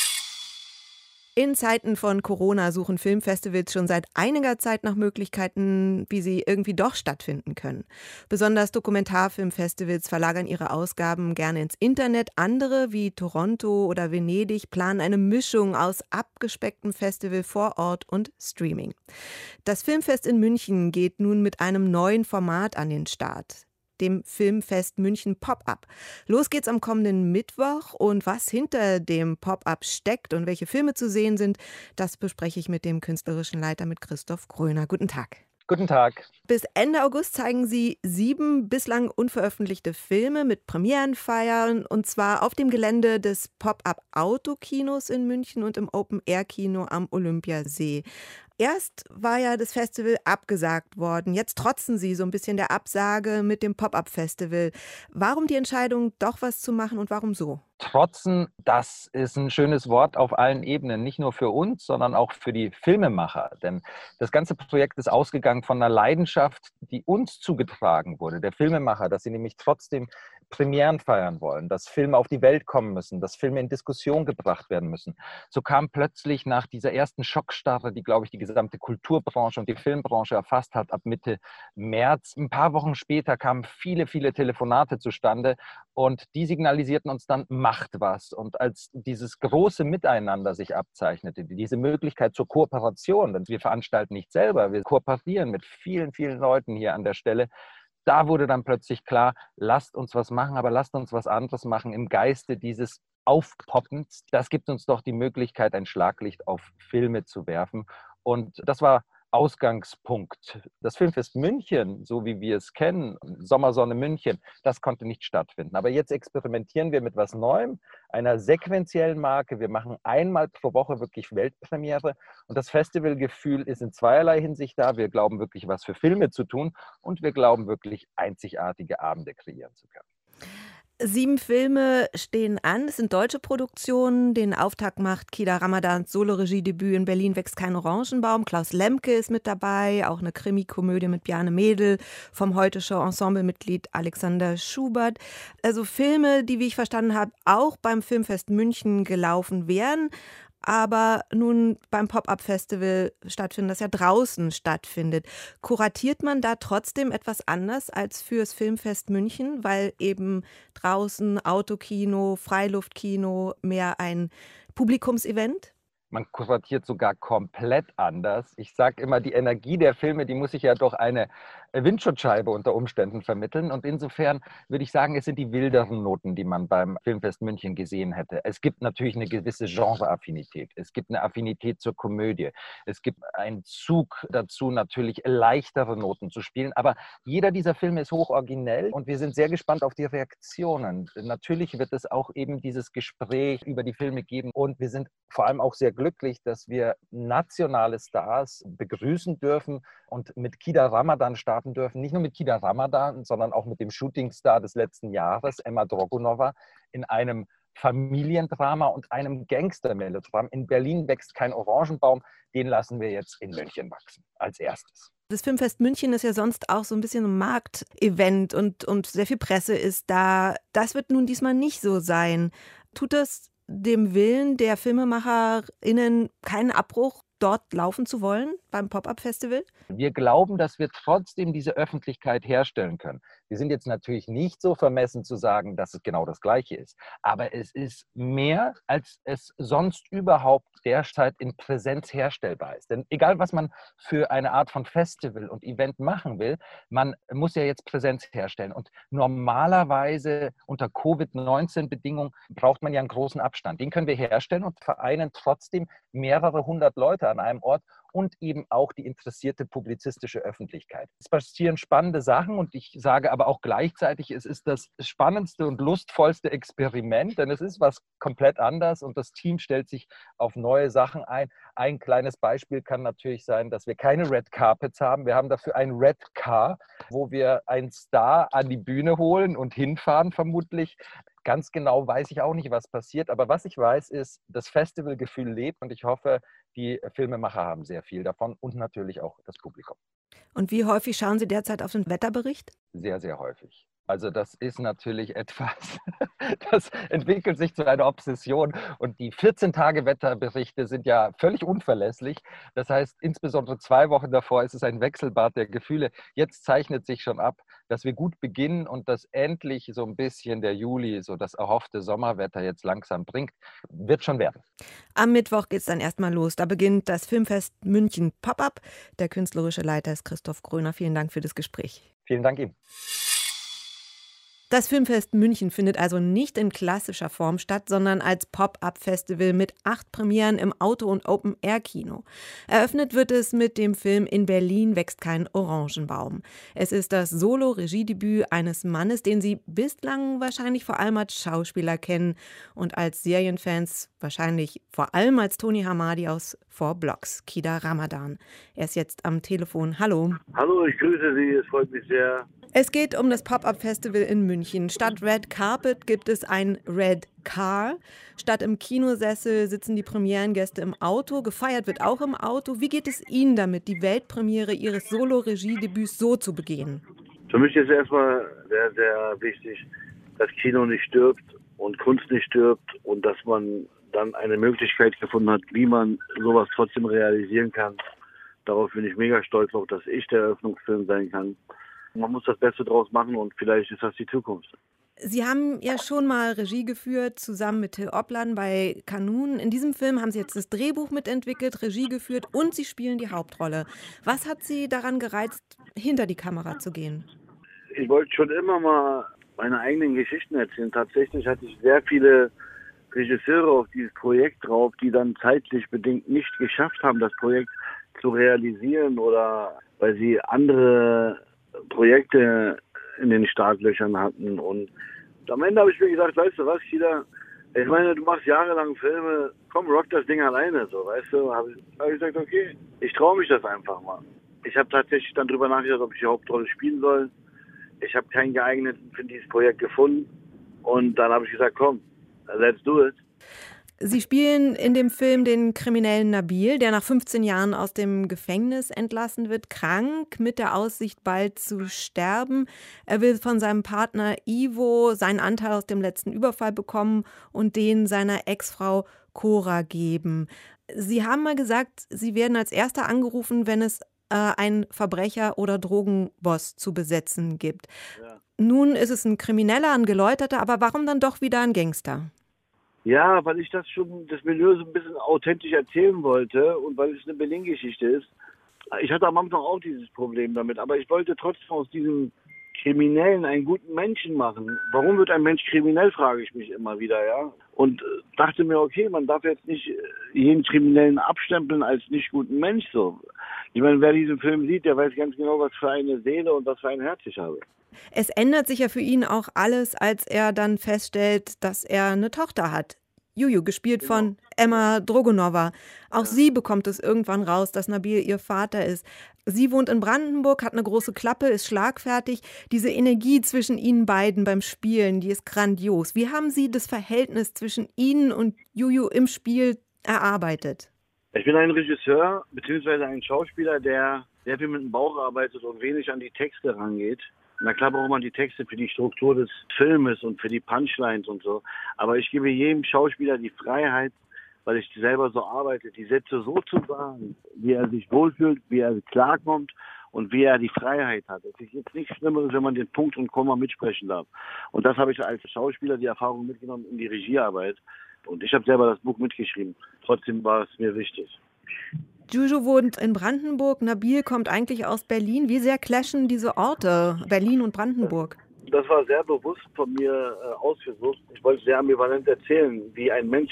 In Zeiten von Corona suchen Filmfestivals schon seit einiger Zeit nach Möglichkeiten, wie sie irgendwie doch stattfinden können. Besonders Dokumentarfilmfestivals verlagern ihre Ausgaben gerne ins Internet. Andere, wie Toronto oder Venedig, planen eine Mischung aus abgespecktem Festival vor Ort und Streaming. Das Filmfest in München geht nun mit einem neuen Format an den Start, dem Filmfest München Pop-Up. Los geht's am kommenden Mittwoch und was hinter dem Pop-Up steckt und welche Filme zu sehen sind, das bespreche ich mit dem künstlerischen Leiter, mit Christoph Gröner. Guten Tag. Guten Tag. Bis Ende August zeigen Sie sieben bislang unveröffentlichte Filme mit Premierenfeiern und zwar auf dem Gelände des Pop-Up-Autokinos in München und im Open-Air-Kino am Olympiasee. Erst war ja das Festival abgesagt worden. Jetzt trotzen Sie so ein bisschen der Absage mit dem Pop-Up-Festival. Warum die Entscheidung, doch was zu machen und warum so? Trotzen, das ist ein schönes Wort auf allen Ebenen, nicht nur für uns, sondern auch für die Filmemacher. Denn das ganze Projekt ist ausgegangen von einer Leidenschaft, die uns zugetragen wurde, der Filmemacher, dass sie nämlich trotzdem Premieren feiern wollen, dass Filme auf die Welt kommen müssen, dass Filme in Diskussion gebracht werden müssen. So kam plötzlich nach dieser ersten Schockstarre, die, glaube ich, die gesamte Kulturbranche und die Filmbranche erfasst hat, ab Mitte März. Ein paar Wochen später kamen viele, viele Telefonate zustande und die signalisierten uns dann, macht was. Und als dieses große Miteinander sich abzeichnete, diese Möglichkeit zur Kooperation, denn wir veranstalten nicht selber, wir kooperieren mit vielen, vielen Leuten hier an der Stelle, da wurde dann plötzlich klar, lasst uns was machen, aber lasst uns was anderes machen im Geiste dieses Aufpoppens. Das gibt uns doch die Möglichkeit, ein Schlaglicht auf Filme zu werfen. Und das war Ausgangspunkt. Das Filmfest München, so wie wir es kennen, Sommersonne München, das konnte nicht stattfinden. Aber jetzt experimentieren wir mit was Neuem, einer sequentiellen Marke. Wir machen einmal pro Woche wirklich Weltpremiere. Und das Festivalgefühl ist in zweierlei Hinsicht da. Wir glauben wirklich, was für Filme zu tun und wir glauben wirklich, einzigartige Abende kreieren zu können. Sieben Filme stehen an, es sind deutsche Produktionen. Den Auftakt macht Kida Ramadans Solo-Regiedebüt In Berlin wächst kein Orangenbaum. Klaus Lemke ist mit dabei, auch eine Krimikomödie mit Bjarne Mädel, vom Heute-Show-Ensemblemitglied Alexander Schubert. Also Filme, die, wie ich verstanden habe, auch beim Filmfest München gelaufen wären, aber nun beim Pop-Up-Festival stattfinden, das ja draußen stattfindet. Kuratiert man da trotzdem etwas anders als fürs Filmfest München, weil eben draußen Autokino, Freiluftkino mehr ein Publikumsevent? Man kuratiert sogar komplett anders. Ich sage immer, die Energie der Filme, die muss ich ja durch eine Windschutzscheibe unter Umständen vermitteln. Und insofern würde ich sagen, es sind die wilderen Noten, die man beim Filmfest München gesehen hätte. Es gibt natürlich eine gewisse Genreaffinität. Es gibt eine Affinität zur Komödie. Es gibt einen Zug dazu, natürlich leichtere Noten zu spielen. Aber jeder dieser Filme ist hochoriginell und wir sind sehr gespannt auf die Reaktionen. Natürlich wird es auch eben dieses Gespräch über die Filme geben. Und wir sind vor allem auch sehr glücklich, dass wir nationale Stars begrüßen dürfen und mit Kida Ramadan starten dürfen. Nicht nur mit Kida Ramadan, sondern auch mit dem Shootingstar des letzten Jahres, Emma Drogonova, in einem Familiendrama und einem Gangster-Melodram. In Berlin wächst kein Orangenbaum. Den lassen wir jetzt in München wachsen, als erstes. Das Filmfest München ist ja sonst auch so ein bisschen ein Marktevent und, und sehr viel Presse ist da. Das wird nun diesmal nicht so sein. Tut das dem Willen der FilmemacherInnen keinen Abbruch, dort laufen zu wollen beim Pop-Up-Festival? Wir glauben, dass wir trotzdem diese Öffentlichkeit herstellen können. Wir sind jetzt natürlich nicht so vermessen zu sagen, dass es genau das Gleiche ist. Aber es ist mehr, als es sonst überhaupt derzeit in Präsenz herstellbar ist. Denn egal, was man für eine Art von Festival und Event machen will, man muss ja jetzt Präsenz herstellen. Und normalerweise unter Covid neunzehn Bedingungen braucht man ja einen großen Abstand. Den können wir herstellen und vereinen trotzdem mehrere hundert Leute an einem Ort. und eben auch die interessierte publizistische Öffentlichkeit. Es passieren spannende Sachen und ich sage aber auch gleichzeitig, es ist das spannendste und lustvollste Experiment, denn es ist was komplett anders und das Team stellt sich auf neue Sachen ein. Ein kleines Beispiel kann natürlich sein, dass wir keine Red Carpets haben. Wir haben dafür ein Red Car, wo wir einen Star an die Bühne holen und hinfahren vermutlich. Ganz genau weiß ich auch nicht, was passiert. Aber was ich weiß, ist, das Festivalgefühl lebt und ich hoffe, die Filmemacher haben sehr viel davon und natürlich auch das Publikum. Und wie häufig schauen Sie derzeit auf den Wetterbericht? Sehr, sehr häufig. Also das ist natürlich etwas, das entwickelt sich zu einer Obsession. Und die vierzehn-Tage-Wetterberichte sind ja völlig unverlässlich. Das heißt, insbesondere zwei Wochen davor ist es ein Wechselbad der Gefühle. Jetzt zeichnet sich schon ab, dass wir gut beginnen und dass endlich so ein bisschen der Juli, so das erhoffte Sommerwetter jetzt langsam bringt. Wird schon werden. Am Mittwoch geht es dann erstmal los. Da beginnt das Filmfest München Pop-Up. Der künstlerische Leiter ist Christoph Gröner. Vielen Dank für das Gespräch. Vielen Dank Ihnen. Das Filmfest München findet also nicht in klassischer Form statt, sondern als Pop-up-Festival mit acht Premieren im Auto- und Open-Air-Kino. Eröffnet wird es mit dem Film In Berlin wächst kein Orangenbaum. Es ist das Solo-Regiedebüt eines Mannes, den Sie bislang wahrscheinlich vor allem als Schauspieler kennen und als Serienfans wahrscheinlich vor allem als Tony Hamadi aus Four Blocks, Kida Ramadan. Er ist jetzt am Telefon. Hallo. Hallo, ich grüße Sie, es freut mich sehr. Es geht um das Pop-Up-Festival in München. Statt Red Carpet gibt es ein Red Car. Statt im Kinosessel sitzen die Premierengäste im Auto. Gefeiert wird auch im Auto. Wie geht es Ihnen damit, die Weltpremiere Ihres Solo-Regiedebüts so zu begehen? Für mich ist erstmal sehr, sehr wichtig, dass Kino nicht stirbt und Kunst nicht stirbt und dass man dann eine Möglichkeit gefunden hat, wie man sowas trotzdem realisieren kann. Darauf bin ich mega stolz, auch dass ich der Eröffnungsfilm sein kann. Man muss das Beste draus machen und vielleicht ist das die Zukunft. Sie haben ja schon mal Regie geführt, zusammen mit Till Oplan bei Kanun. In diesem Film haben Sie jetzt das Drehbuch mitentwickelt, Regie geführt und Sie spielen die Hauptrolle. Was hat Sie daran gereizt, hinter die Kamera zu gehen? Ich wollte schon immer mal meine eigenen Geschichten erzählen. Tatsächlich hatte ich sehr viele Regisseure auf dieses Projekt drauf, die dann zeitlich bedingt nicht geschafft haben, das Projekt zu realisieren oder weil sie andere Projekte in den Startlöchern hatten. Und am Ende habe ich mir gedacht, weißt du was, Kida, ich meine, du machst jahrelang Filme, komm, rock das Ding alleine, so, weißt du, habe ich, hab ich gesagt, okay, ich traue mich das einfach mal. Ich habe tatsächlich dann drüber nachgedacht, ob ich die Hauptrolle spielen soll. Ich habe keinen geeigneten für dieses Projekt gefunden und dann habe ich gesagt, komm, let's do it. Sie spielen in dem Film den kriminellen Nabil, der nach fünfzehn Jahren aus dem Gefängnis entlassen wird, krank, mit der Aussicht, bald zu sterben. Er will von seinem Partner Ivo seinen Anteil aus dem letzten Überfall bekommen und den seiner Ex-Frau Cora geben. Sie haben mal gesagt, Sie werden als Erster angerufen, wenn es äh, einen Verbrecher oder Drogenboss zu besetzen gibt. Ja. Nun ist es ein Krimineller, ein Geläuterter, aber warum dann doch wieder ein Gangster? Ja, weil ich das schon, das Milieu so ein bisschen authentisch erzählen wollte und weil es eine Berlin-Geschichte ist. Ich hatte am Anfang auch dieses Problem damit, aber ich wollte trotzdem aus diesem Kriminellen einen guten Menschen machen. Warum wird ein Mensch kriminell, frage ich mich immer wieder, ja. Und dachte mir, okay, man darf jetzt nicht jeden Kriminellen abstempeln als nicht guten Mensch, so. Ich meine, wer diesen Film sieht, der weiß ganz genau, was für eine Seele und was für ein Herz ich habe. Es ändert sich ja für ihn auch alles, als er dann feststellt, dass er eine Tochter hat. Juju, gespielt genau. von Emma Drogonova. Auch ja. sie bekommt es irgendwann raus, dass Nabil ihr Vater ist. Sie wohnt in Brandenburg, hat eine große Klappe, ist schlagfertig. Diese Energie zwischen ihnen beiden beim Spielen, die ist grandios. Wie haben Sie das Verhältnis zwischen Ihnen und Juju im Spiel erarbeitet? Ich bin ein Regisseur bzw. ein Schauspieler, der sehr viel mit dem Bauch arbeitet und wenig an die Texte rangeht. Na klar braucht man die Texte für die Struktur des Filmes und für die Punchlines und so. Aber ich gebe jedem Schauspieler die Freiheit, weil ich selber so arbeite, die Sätze so zu sagen, wie er sich wohlfühlt, wie er klarkommt und wie er die Freiheit hat. Es ist jetzt nichts Schlimmeres, wenn man den Punkt und Komma mitsprechen darf. Und das habe ich als Schauspieler die Erfahrung mitgenommen in die Regiearbeit. Und ich habe selber das Buch mitgeschrieben. Trotzdem war es mir wichtig. Juju wohnt in Brandenburg, Nabil kommt eigentlich aus Berlin. Wie sehr clashen diese Orte, Berlin und Brandenburg? Das war sehr bewusst von mir äh, ausgesucht. Ich wollte sehr ambivalent erzählen, wie ein Mensch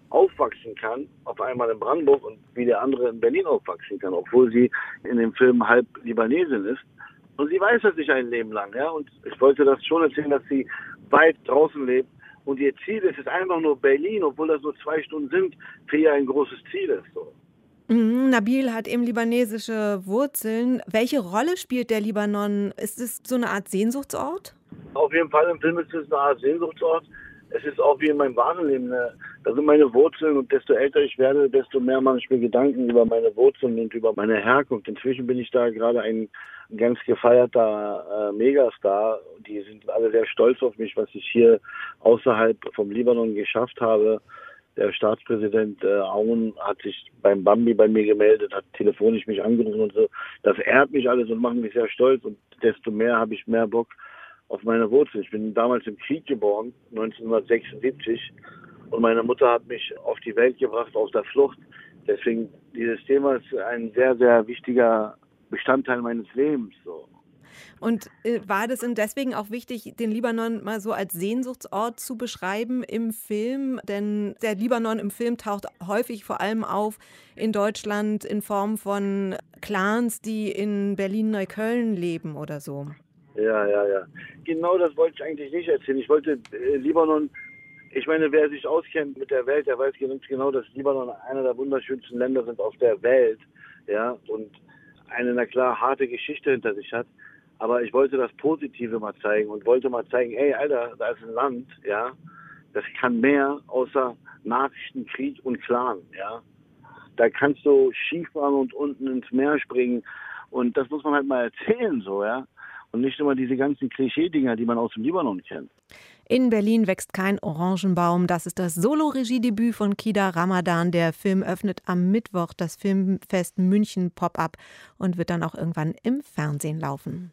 aufwachsen kann, auf einmal in Brandenburg, und wie der andere in Berlin aufwachsen kann, obwohl sie in dem Film halb Libanesin ist. Und sie weiß das nicht ein Leben lang, ja. Und ich wollte das schon erzählen, dass sie weit draußen lebt. Und ihr Ziel ist es einfach nur Berlin, obwohl das nur zwei Stunden sind, für ihr ein großes Ziel ist. So. Mhm, Nabil hat eben libanesische Wurzeln. Welche Rolle spielt der Libanon? Ist es so eine Art Sehnsuchtsort? Auf jeden Fall im Film ist es eine Art Sehnsuchtsort. Es ist auch wie in meinem wahren Leben. Da sind meine Wurzeln, und desto älter ich werde, desto mehr mache ich mir Gedanken über meine Wurzeln und über meine Herkunft. Inzwischen bin ich da gerade ein ganz gefeierter äh, Megastar. Die sind alle sehr stolz auf mich, was ich hier außerhalb vom Libanon geschafft habe. Der Staatspräsident äh, Aoun hat sich beim Bambi bei mir gemeldet, hat telefonisch mich angerufen und so. Das ehrt mich alles und macht mich sehr stolz, und desto mehr habe ich mehr Bock auf meine Wurzeln. Ich bin damals im Krieg geboren, neunzehnhundertsechsundsiebzig, und meine Mutter hat mich auf die Welt gebracht, auf der Flucht. Deswegen, dieses Thema ist ein sehr, sehr wichtiger Bestandteil meines Lebens. So. Und äh, war das deswegen auch wichtig, den Libanon mal so als Sehnsuchtsort zu beschreiben im Film? Denn der Libanon im Film taucht häufig vor allem auf in Deutschland in Form von Clans, die in Berlin-Neukölln leben oder so. Ja, ja, ja. Genau das wollte ich eigentlich nicht erzählen. Ich wollte äh, Libanon, ich meine, wer sich auskennt mit der Welt, der weiß ganz genau, dass Libanon einer der wunderschönsten Länder sind auf der Welt. Ja, und eine, na klar, harte Geschichte hinter sich hat. Aber ich wollte das Positive mal zeigen und wollte mal zeigen, ey, Alter, da ist ein Land, ja, das kann mehr außer Nachrichten, Krieg und Clan, ja. Da kannst du Skifahren und unten ins Meer springen, und das muss man halt mal erzählen, so, ja. Und nicht immer diese ganzen Klischee-Dinger, die man aus dem Libanon kennt. In Berlin wächst kein Orangenbaum. Das ist das Solo-Regiedebüt von Kida Ramadan. Der Film öffnet am Mittwoch das Filmfest München Pop-Up und wird dann auch irgendwann im Fernsehen laufen.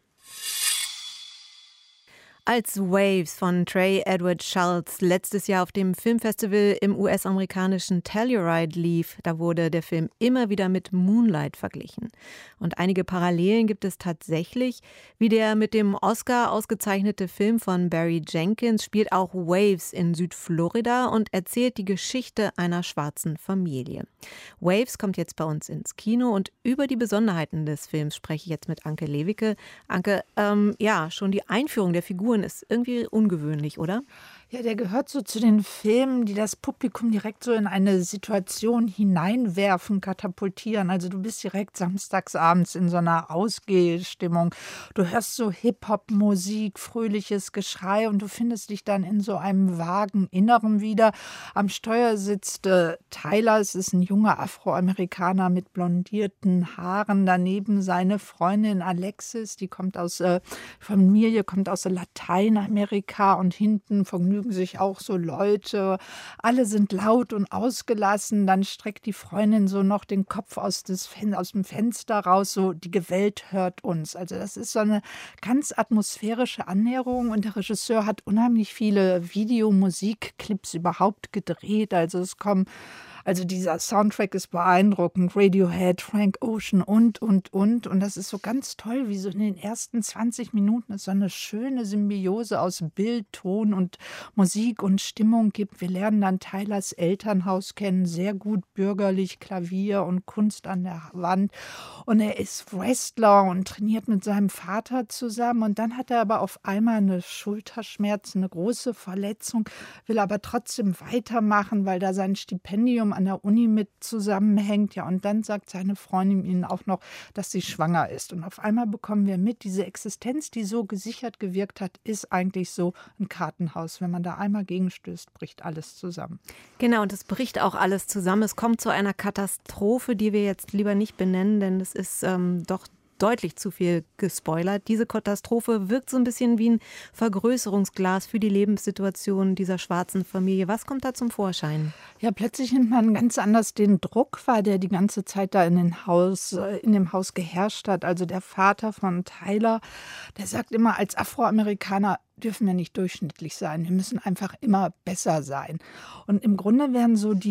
Als Waves von Trey Edward Schultz letztes Jahr auf dem Filmfestival im U S-amerikanischen Telluride lief, da wurde der Film immer wieder mit Moonlight verglichen. Und einige Parallelen gibt es tatsächlich. Wie der mit dem Oscar ausgezeichnete Film von Barry Jenkins spielt auch Waves in Südflorida und erzählt die Geschichte einer schwarzen Familie. Waves kommt jetzt bei uns ins Kino, und über die Besonderheiten des Films spreche ich jetzt mit Anke Lewicke. Anke, ähm, ja, schon die Einführung der Figur ist irgendwie ungewöhnlich, oder? Ja, der gehört so zu den Filmen, die das Publikum direkt so in eine Situation hineinwerfen, katapultieren. Also du bist direkt samstagsabends in so einer Ausgehstimmung. Du hörst so Hip-Hop-Musik, fröhliches Geschrei, und du findest dich dann in so einem vagen Inneren wieder. Am Steuer sitzt äh, Tyler, es ist ein junger Afroamerikaner mit blondierten Haaren. Daneben seine Freundin Alexis, die kommt aus, äh, Familie kommt aus Lateinamerika, und hinten vergnügen sich auch so Leute. Alle sind laut und ausgelassen. Dann streckt die Freundin so noch den Kopf aus, des Fen- aus dem Fenster raus, so die Welt hört uns. Also das ist so eine ganz atmosphärische Annäherung, und der Regisseur hat unheimlich viele Video-Musik-Clips überhaupt gedreht. Also es kommen Also dieser Soundtrack ist beeindruckend. Radiohead, Frank Ocean und, und, und. Und das ist so ganz toll, wie so in den ersten zwanzig Minuten es so eine schöne Symbiose aus Bild, Ton und Musik und Stimmung gibt. Wir lernen dann Tylers Elternhaus kennen, sehr gut bürgerlich, Klavier und Kunst an der Wand. Und er ist Wrestler und trainiert mit seinem Vater zusammen. Und dann hat er aber auf einmal eine Schulterschmerzen, eine große Verletzung, will aber trotzdem weitermachen, weil da sein Stipendium an der Uni mit zusammenhängt. Ja, und dann sagt seine Freundin ihm auch noch, dass sie schwanger ist. Und auf einmal bekommen wir mit, diese Existenz, die so gesichert gewirkt hat, ist eigentlich so ein Kartenhaus. Wenn man da einmal gegenstößt, bricht alles zusammen. Genau, und es bricht auch alles zusammen. Es kommt zu einer Katastrophe, die wir jetzt lieber nicht benennen, denn es ist ähm, doch deutlich zu viel gespoilert. Diese Katastrophe wirkt so ein bisschen wie ein Vergrößerungsglas für die Lebenssituation dieser schwarzen Familie. Was kommt da zum Vorschein? Ja, plötzlich nimmt man ganz anders den Druck wahr, der die ganze Zeit da in, den Haus, in dem Haus geherrscht hat. Also der Vater von Tyler, der sagt immer, als Afroamerikaner dürfen wir nicht durchschnittlich sein. Wir müssen einfach immer besser sein. Und im Grunde werden so die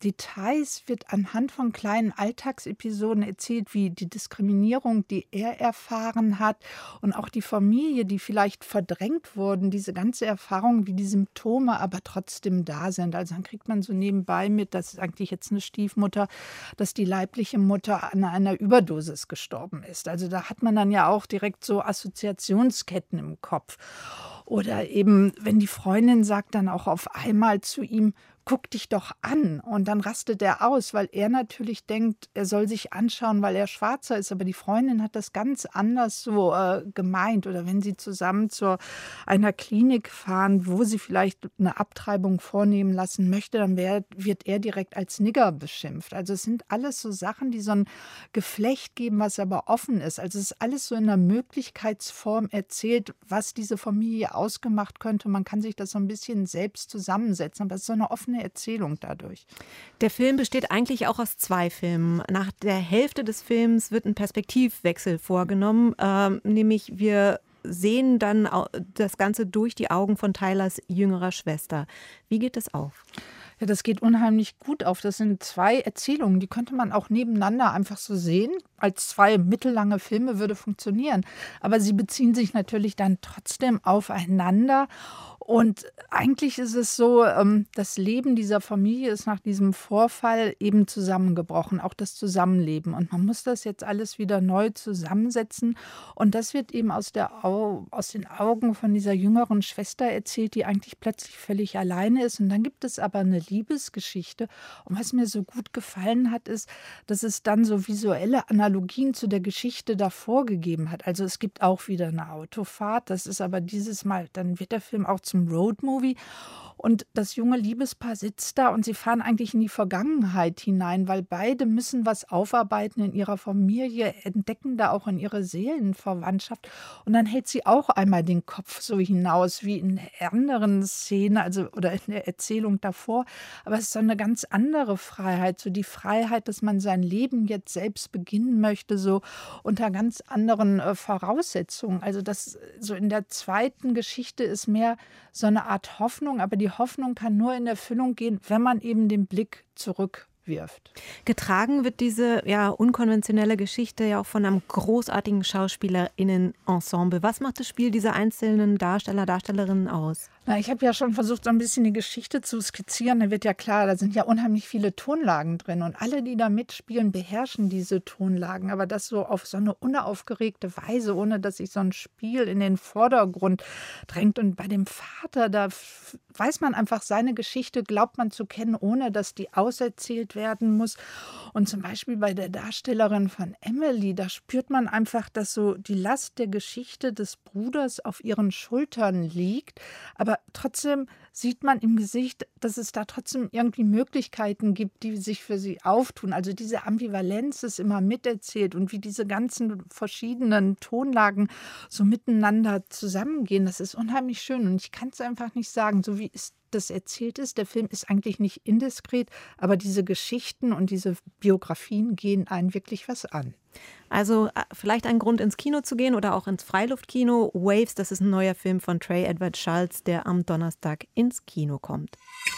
Details wird anhand von kleinen Alltagsepisoden erzählt, wie die Diskriminierung, die er erfahren hat und auch die Familie, die vielleicht verdrängt wurden, diese ganze Erfahrung, wie die Symptome aber trotzdem da sind. Also dann kriegt man so nebenbei mit, das ist eigentlich jetzt eine Stiefmutter, dass die leibliche Mutter an einer Überdosis gestorben ist. Also da hat man dann ja auch direkt so Assoziationsketten im Kopf. Oder eben, wenn die Freundin sagt dann auch auf einmal zu ihm, guck dich doch an. Und dann rastet er aus, weil er natürlich denkt, er soll sich anschauen, weil er Schwarzer ist. Aber die Freundin hat das ganz anders so äh, gemeint. Oder wenn sie zusammen zu einer Klinik fahren, wo sie vielleicht eine Abtreibung vornehmen lassen möchte, dann wär, wird er direkt als Nigger beschimpft. Also es sind alles so Sachen, die so ein Geflecht geben, was aber offen ist. Also es ist alles so in einer Möglichkeitsform erzählt, was diese Familie ausgemacht könnte. Man kann sich das so ein bisschen selbst zusammensetzen. Aber es ist so eine offene Erzählung dadurch. Der Film besteht eigentlich auch aus zwei Filmen. Nach der Hälfte des Films wird ein Perspektivwechsel vorgenommen, ähm, nämlich wir sehen dann das Ganze durch die Augen von Tylers jüngerer Schwester. Wie geht das auf? Ja, das geht unheimlich gut auf. Das sind zwei Erzählungen, die könnte man auch nebeneinander einfach so sehen. Als zwei mittellange Filme würde funktionieren. Aber sie beziehen sich natürlich dann trotzdem aufeinander. Und eigentlich ist es so, das Leben dieser Familie ist nach diesem Vorfall eben zusammengebrochen, auch das Zusammenleben. Und man muss das jetzt alles wieder neu zusammensetzen. Und das wird eben aus, der Au- aus den Augen von dieser jüngeren Schwester erzählt, die eigentlich plötzlich völlig alleine ist. Und dann gibt es aber eine Liebesgeschichte. Und was mir so gut gefallen hat, ist, dass es dann so visuelle Analogien zu der Geschichte davor gegeben hat. Also es gibt auch wieder eine Autofahrt. Das ist aber dieses Mal, dann wird der Film auch zum Roadmovie. Und das junge Liebespaar sitzt da und sie fahren eigentlich in die Vergangenheit hinein, weil beide müssen was aufarbeiten in ihrer Familie, entdecken da auch in ihre Seelenverwandtschaft. Und dann hält sie auch einmal den Kopf so hinaus wie in der anderen Szene, also oder in der Erzählung davor. Aber es ist so eine ganz andere Freiheit, so die Freiheit, dass man sein Leben jetzt selbst beginnen möchte, so unter ganz anderen äh, Voraussetzungen. Also das so in der zweiten Geschichte ist mehr so eine Art Hoffnung, aber die Hoffnung kann nur in Erfüllung gehen, wenn man eben den Blick zurückwirft. Getragen wird diese ja, unkonventionelle Geschichte ja auch von einem großartigen SchauspielerInnen-Ensemble. Was macht das Spiel dieser einzelnen Darsteller, Darstellerinnen aus? Na, ich habe ja schon versucht, so ein bisschen die Geschichte zu skizzieren. Da wird ja klar, da sind ja unheimlich viele Tonlagen drin. Und alle, die da mitspielen, beherrschen diese Tonlagen. Aber das so auf so eine unaufgeregte Weise, ohne dass sich so ein Spiel in den Vordergrund drängt. Und bei dem Vater, da weiß man einfach, seine Geschichte glaubt man zu kennen, ohne dass die auserzählt werden muss. Und zum Beispiel bei der Darstellerin von Emily, da spürt man einfach, dass so die Last der Geschichte des Bruders auf ihren Schultern liegt. Aber trotzdem sieht man im Gesicht, dass es da trotzdem irgendwie Möglichkeiten gibt, die sich für sie auftun. Also diese Ambivalenz ist immer miterzählt und wie diese ganzen verschiedenen Tonlagen so miteinander zusammengehen, das ist unheimlich schön. Und ich kann es einfach nicht sagen, so wie es das erzählt ist. Der Film ist eigentlich nicht indiskret, aber diese Geschichten und diese Biografien gehen einen wirklich was an. Also vielleicht ein Grund, ins Kino zu gehen oder auch ins Freiluftkino. Waves, das ist ein neuer Film von Trey Edward Shults, der am Donnerstag ins Kino kommt.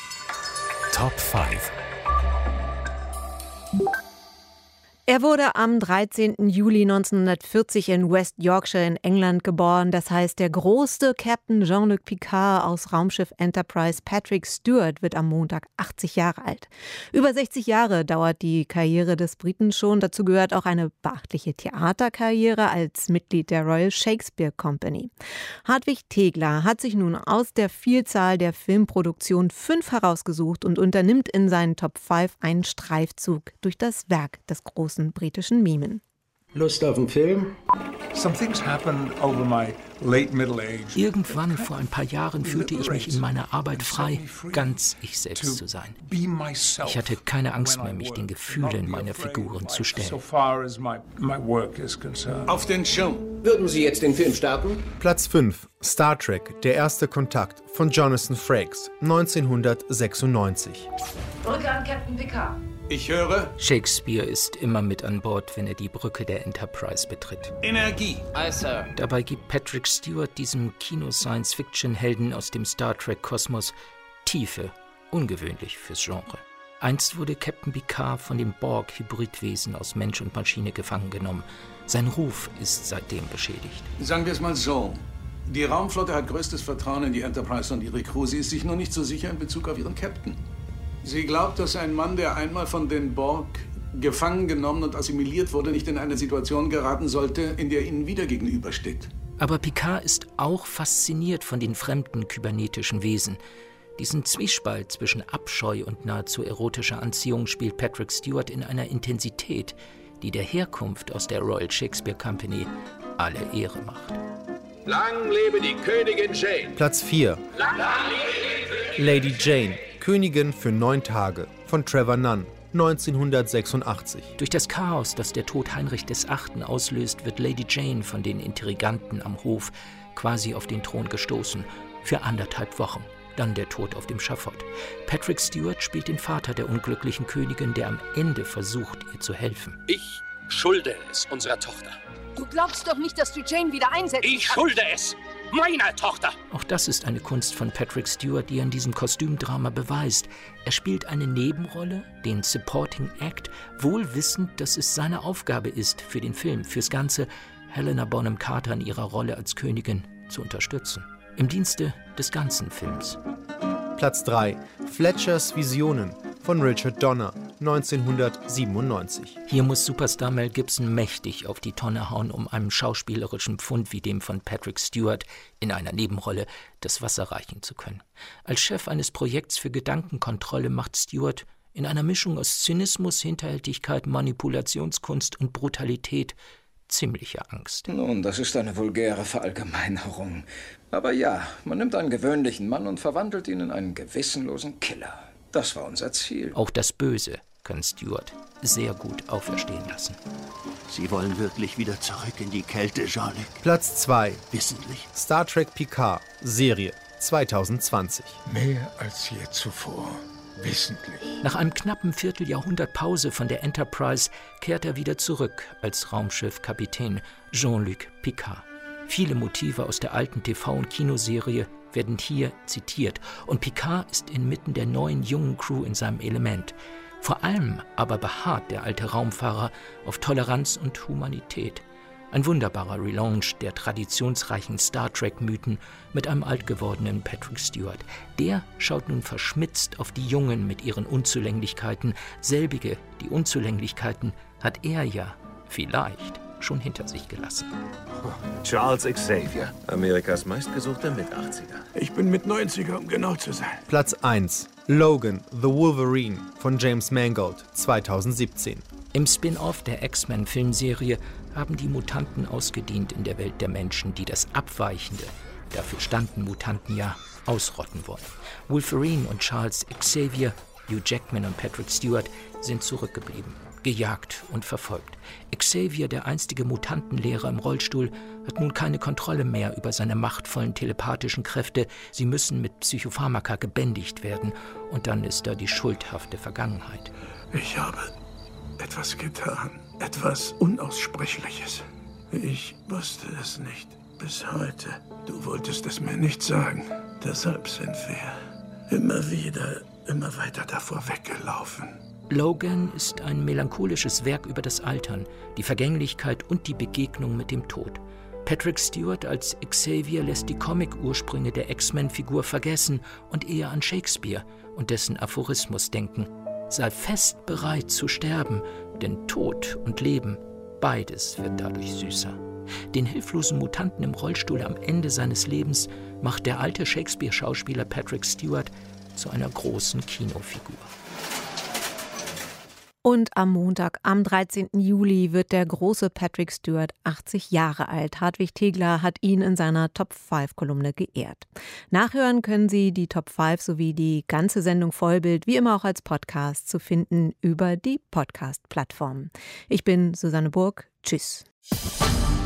Top fünf. Er wurde am dreizehnten Juli neunzehnhundertvierzig in West Yorkshire in England geboren. Das heißt, der große Captain Jean-Luc Picard aus Raumschiff Enterprise, Patrick Stewart, wird am Montag achtzig Jahre alt. Über sechzig Jahre dauert die Karriere des Briten schon. Dazu gehört auch eine beachtliche Theaterkarriere als Mitglied der Royal Shakespeare Company. Hartwig Tegler hat sich nun aus der Vielzahl der Filmproduktion fünf herausgesucht und unternimmt in seinen Top fünf einen Streifzug durch das Werk des großen britischen Mimen. Lust auf einen Film? Irgendwann vor ein paar Jahren fühlte ich mich in meiner Arbeit frei, ganz ich selbst zu sein. Ich hatte keine Angst mehr, mich den Gefühlen meiner Figuren zu stellen. Auf den Schirm! Würden Sie jetzt den Film starten? Platz fünf. Star Trek, der erste Kontakt von Jonathan Frakes, neunzehnhundertsechsundneunzig. Brücke an Captain Picard. Ich höre. Shakespeare ist immer mit an Bord, wenn er die Brücke der Enterprise betritt. Energie. Aye, Sir. Dabei gibt Patrick Stewart diesem Kino-Science-Fiction-Helden aus dem Star Trek-Kosmos Tiefe, ungewöhnlich fürs Genre. Einst wurde Captain Picard von dem Borg-Hybridwesen aus Mensch und Maschine gefangen genommen. Sein Ruf ist seitdem beschädigt. Sagen wir es mal so. Die Raumflotte hat größtes Vertrauen in die Enterprise und ihre Crew. Sie ist sich nur nicht so sicher in Bezug auf ihren Captain. Sie glaubt, dass ein Mann, der einmal von den Borg gefangen genommen und assimiliert wurde, nicht in eine Situation geraten sollte, in der ihnen wieder gegenübersteht. Aber Picard ist auch fasziniert von den fremden kybernetischen Wesen. Diesen Zwiespalt zwischen Abscheu und nahezu erotischer Anziehung spielt Patrick Stewart in einer Intensität, die der Herkunft aus der Royal Shakespeare Company alle Ehre macht. Lang lebe die Königin Jane! Platz vier. Lang lebe Lady Jane, Königin für neun Tage von Trevor Nunn, neunzehnhundertsechsundachtzig. Durch das Chaos, das der Tod Heinrich der Achten auslöst, wird Lady Jane von den Intriganten am Hof quasi auf den Thron gestoßen. Für anderthalb Wochen. Dann der Tod auf dem Schafott. Patrick Stewart spielt den Vater der unglücklichen Königin, der am Ende versucht, ihr zu helfen. Ich schulde es unserer Tochter. Du glaubst doch nicht, dass du Jane wieder einsetzen Ich schulde es meiner Tochter. Auch das ist eine Kunst von Patrick Stewart, die er in diesem Kostümdrama beweist. Er spielt eine Nebenrolle, den Supporting Act, wohl wissend, dass es seine Aufgabe ist, für den Film, fürs Ganze, Helena Bonham Carter in ihrer Rolle als Königin zu unterstützen. Im Dienste des ganzen Films. Platz drei. Fletchers Visionen von Richard Donner, neunzehnhundertsiebenundneunzig. Hier muss Superstar Mel Gibson mächtig auf die Tonne hauen, um einem schauspielerischen Pfund wie dem von Patrick Stewart in einer Nebenrolle das Wasser reichen zu können. Als Chef eines Projekts für Gedankenkontrolle macht Stewart in einer Mischung aus Zynismus, Hinterhältigkeit, Manipulationskunst und Brutalität ziemliche Angst. Nun, das ist eine vulgäre Verallgemeinerung. Aber ja, man nimmt einen gewöhnlichen Mann und verwandelt ihn in einen gewissenlosen Killer. Das war unser Ziel. Auch das Böse kann Stewart sehr gut auferstehen lassen. Sie wollen wirklich wieder zurück in die Kälte, Jean-Luc? Platz zwei. Wissentlich. Star Trek Picard, Serie, zweitausendzwanzig. Mehr als je zuvor. Wissentlich. Nach einem knappen Vierteljahrhundert Pause von der Enterprise kehrt er wieder zurück als Raumschiffkapitän Jean-Luc Picard. Viele Motive aus der alten T V- und Kinoserie werden hier zitiert und Picard ist inmitten der neuen jungen Crew in seinem Element. Vor allem aber beharrt der alte Raumfahrer auf Toleranz und Humanität. Ein wunderbarer Relaunch der traditionsreichen Star Trek-Mythen mit einem altgewordenen Patrick Stewart. Der schaut nun verschmitzt auf die Jungen mit ihren Unzulänglichkeiten. Selbige, die Unzulänglichkeiten, hat er ja vielleicht schon hinter sich gelassen. Charles Xavier, Amerikas meistgesuchter Mit-achtziger. Ich bin mit neunziger, um genau zu sein. Platz eins. Logan, The Wolverine von James Mangold, zweitausendsiebzehn. Im Spin-off der X-Men-Filmserie haben die Mutanten ausgedient in der Welt der Menschen, die das Abweichende, dafür standen Mutanten ja, ausrotten wollen. Wolverine und Charles Xavier, Hugh Jackman und Patrick Stewart sind zurückgeblieben, gejagt und verfolgt. Xavier, der einstige Mutantenlehrer im Rollstuhl, hat nun keine Kontrolle mehr über seine machtvollen telepathischen Kräfte. Sie müssen mit Psychopharmaka gebändigt werden. Und dann ist da die schuldhafte Vergangenheit. Ich habe etwas getan. Etwas Unaussprechliches. Ich wusste es nicht bis heute. Du wolltest es mir nicht sagen. Deshalb sind wir immer wieder, immer weiter davor weggelaufen. Logan ist ein melancholisches Werk über das Altern, die Vergänglichkeit und die Begegnung mit dem Tod. Patrick Stewart als Xavier lässt die Comic-Ursprünge der X-Men-Figur vergessen und eher an Shakespeare und dessen Aphorismus denken. Sei fest bereit zu sterben, denn Tod und Leben, beides wird dadurch süßer. Den hilflosen Mutanten im Rollstuhl am Ende seines Lebens macht der alte Shakespeare-Schauspieler Patrick Stewart zu einer großen Kinofigur. Und am Montag, am dreizehnten Juli, wird der große Patrick Stewart achtzig Jahre alt. Hartwig Tegler hat ihn in seiner Top fünf Kolumne geehrt. Nachhören können Sie die Top fünf sowie die ganze Sendung Vollbild, wie immer auch als Podcast zu finden, über die Podcast-Plattformen. Ich bin Susanne Burg. Tschüss.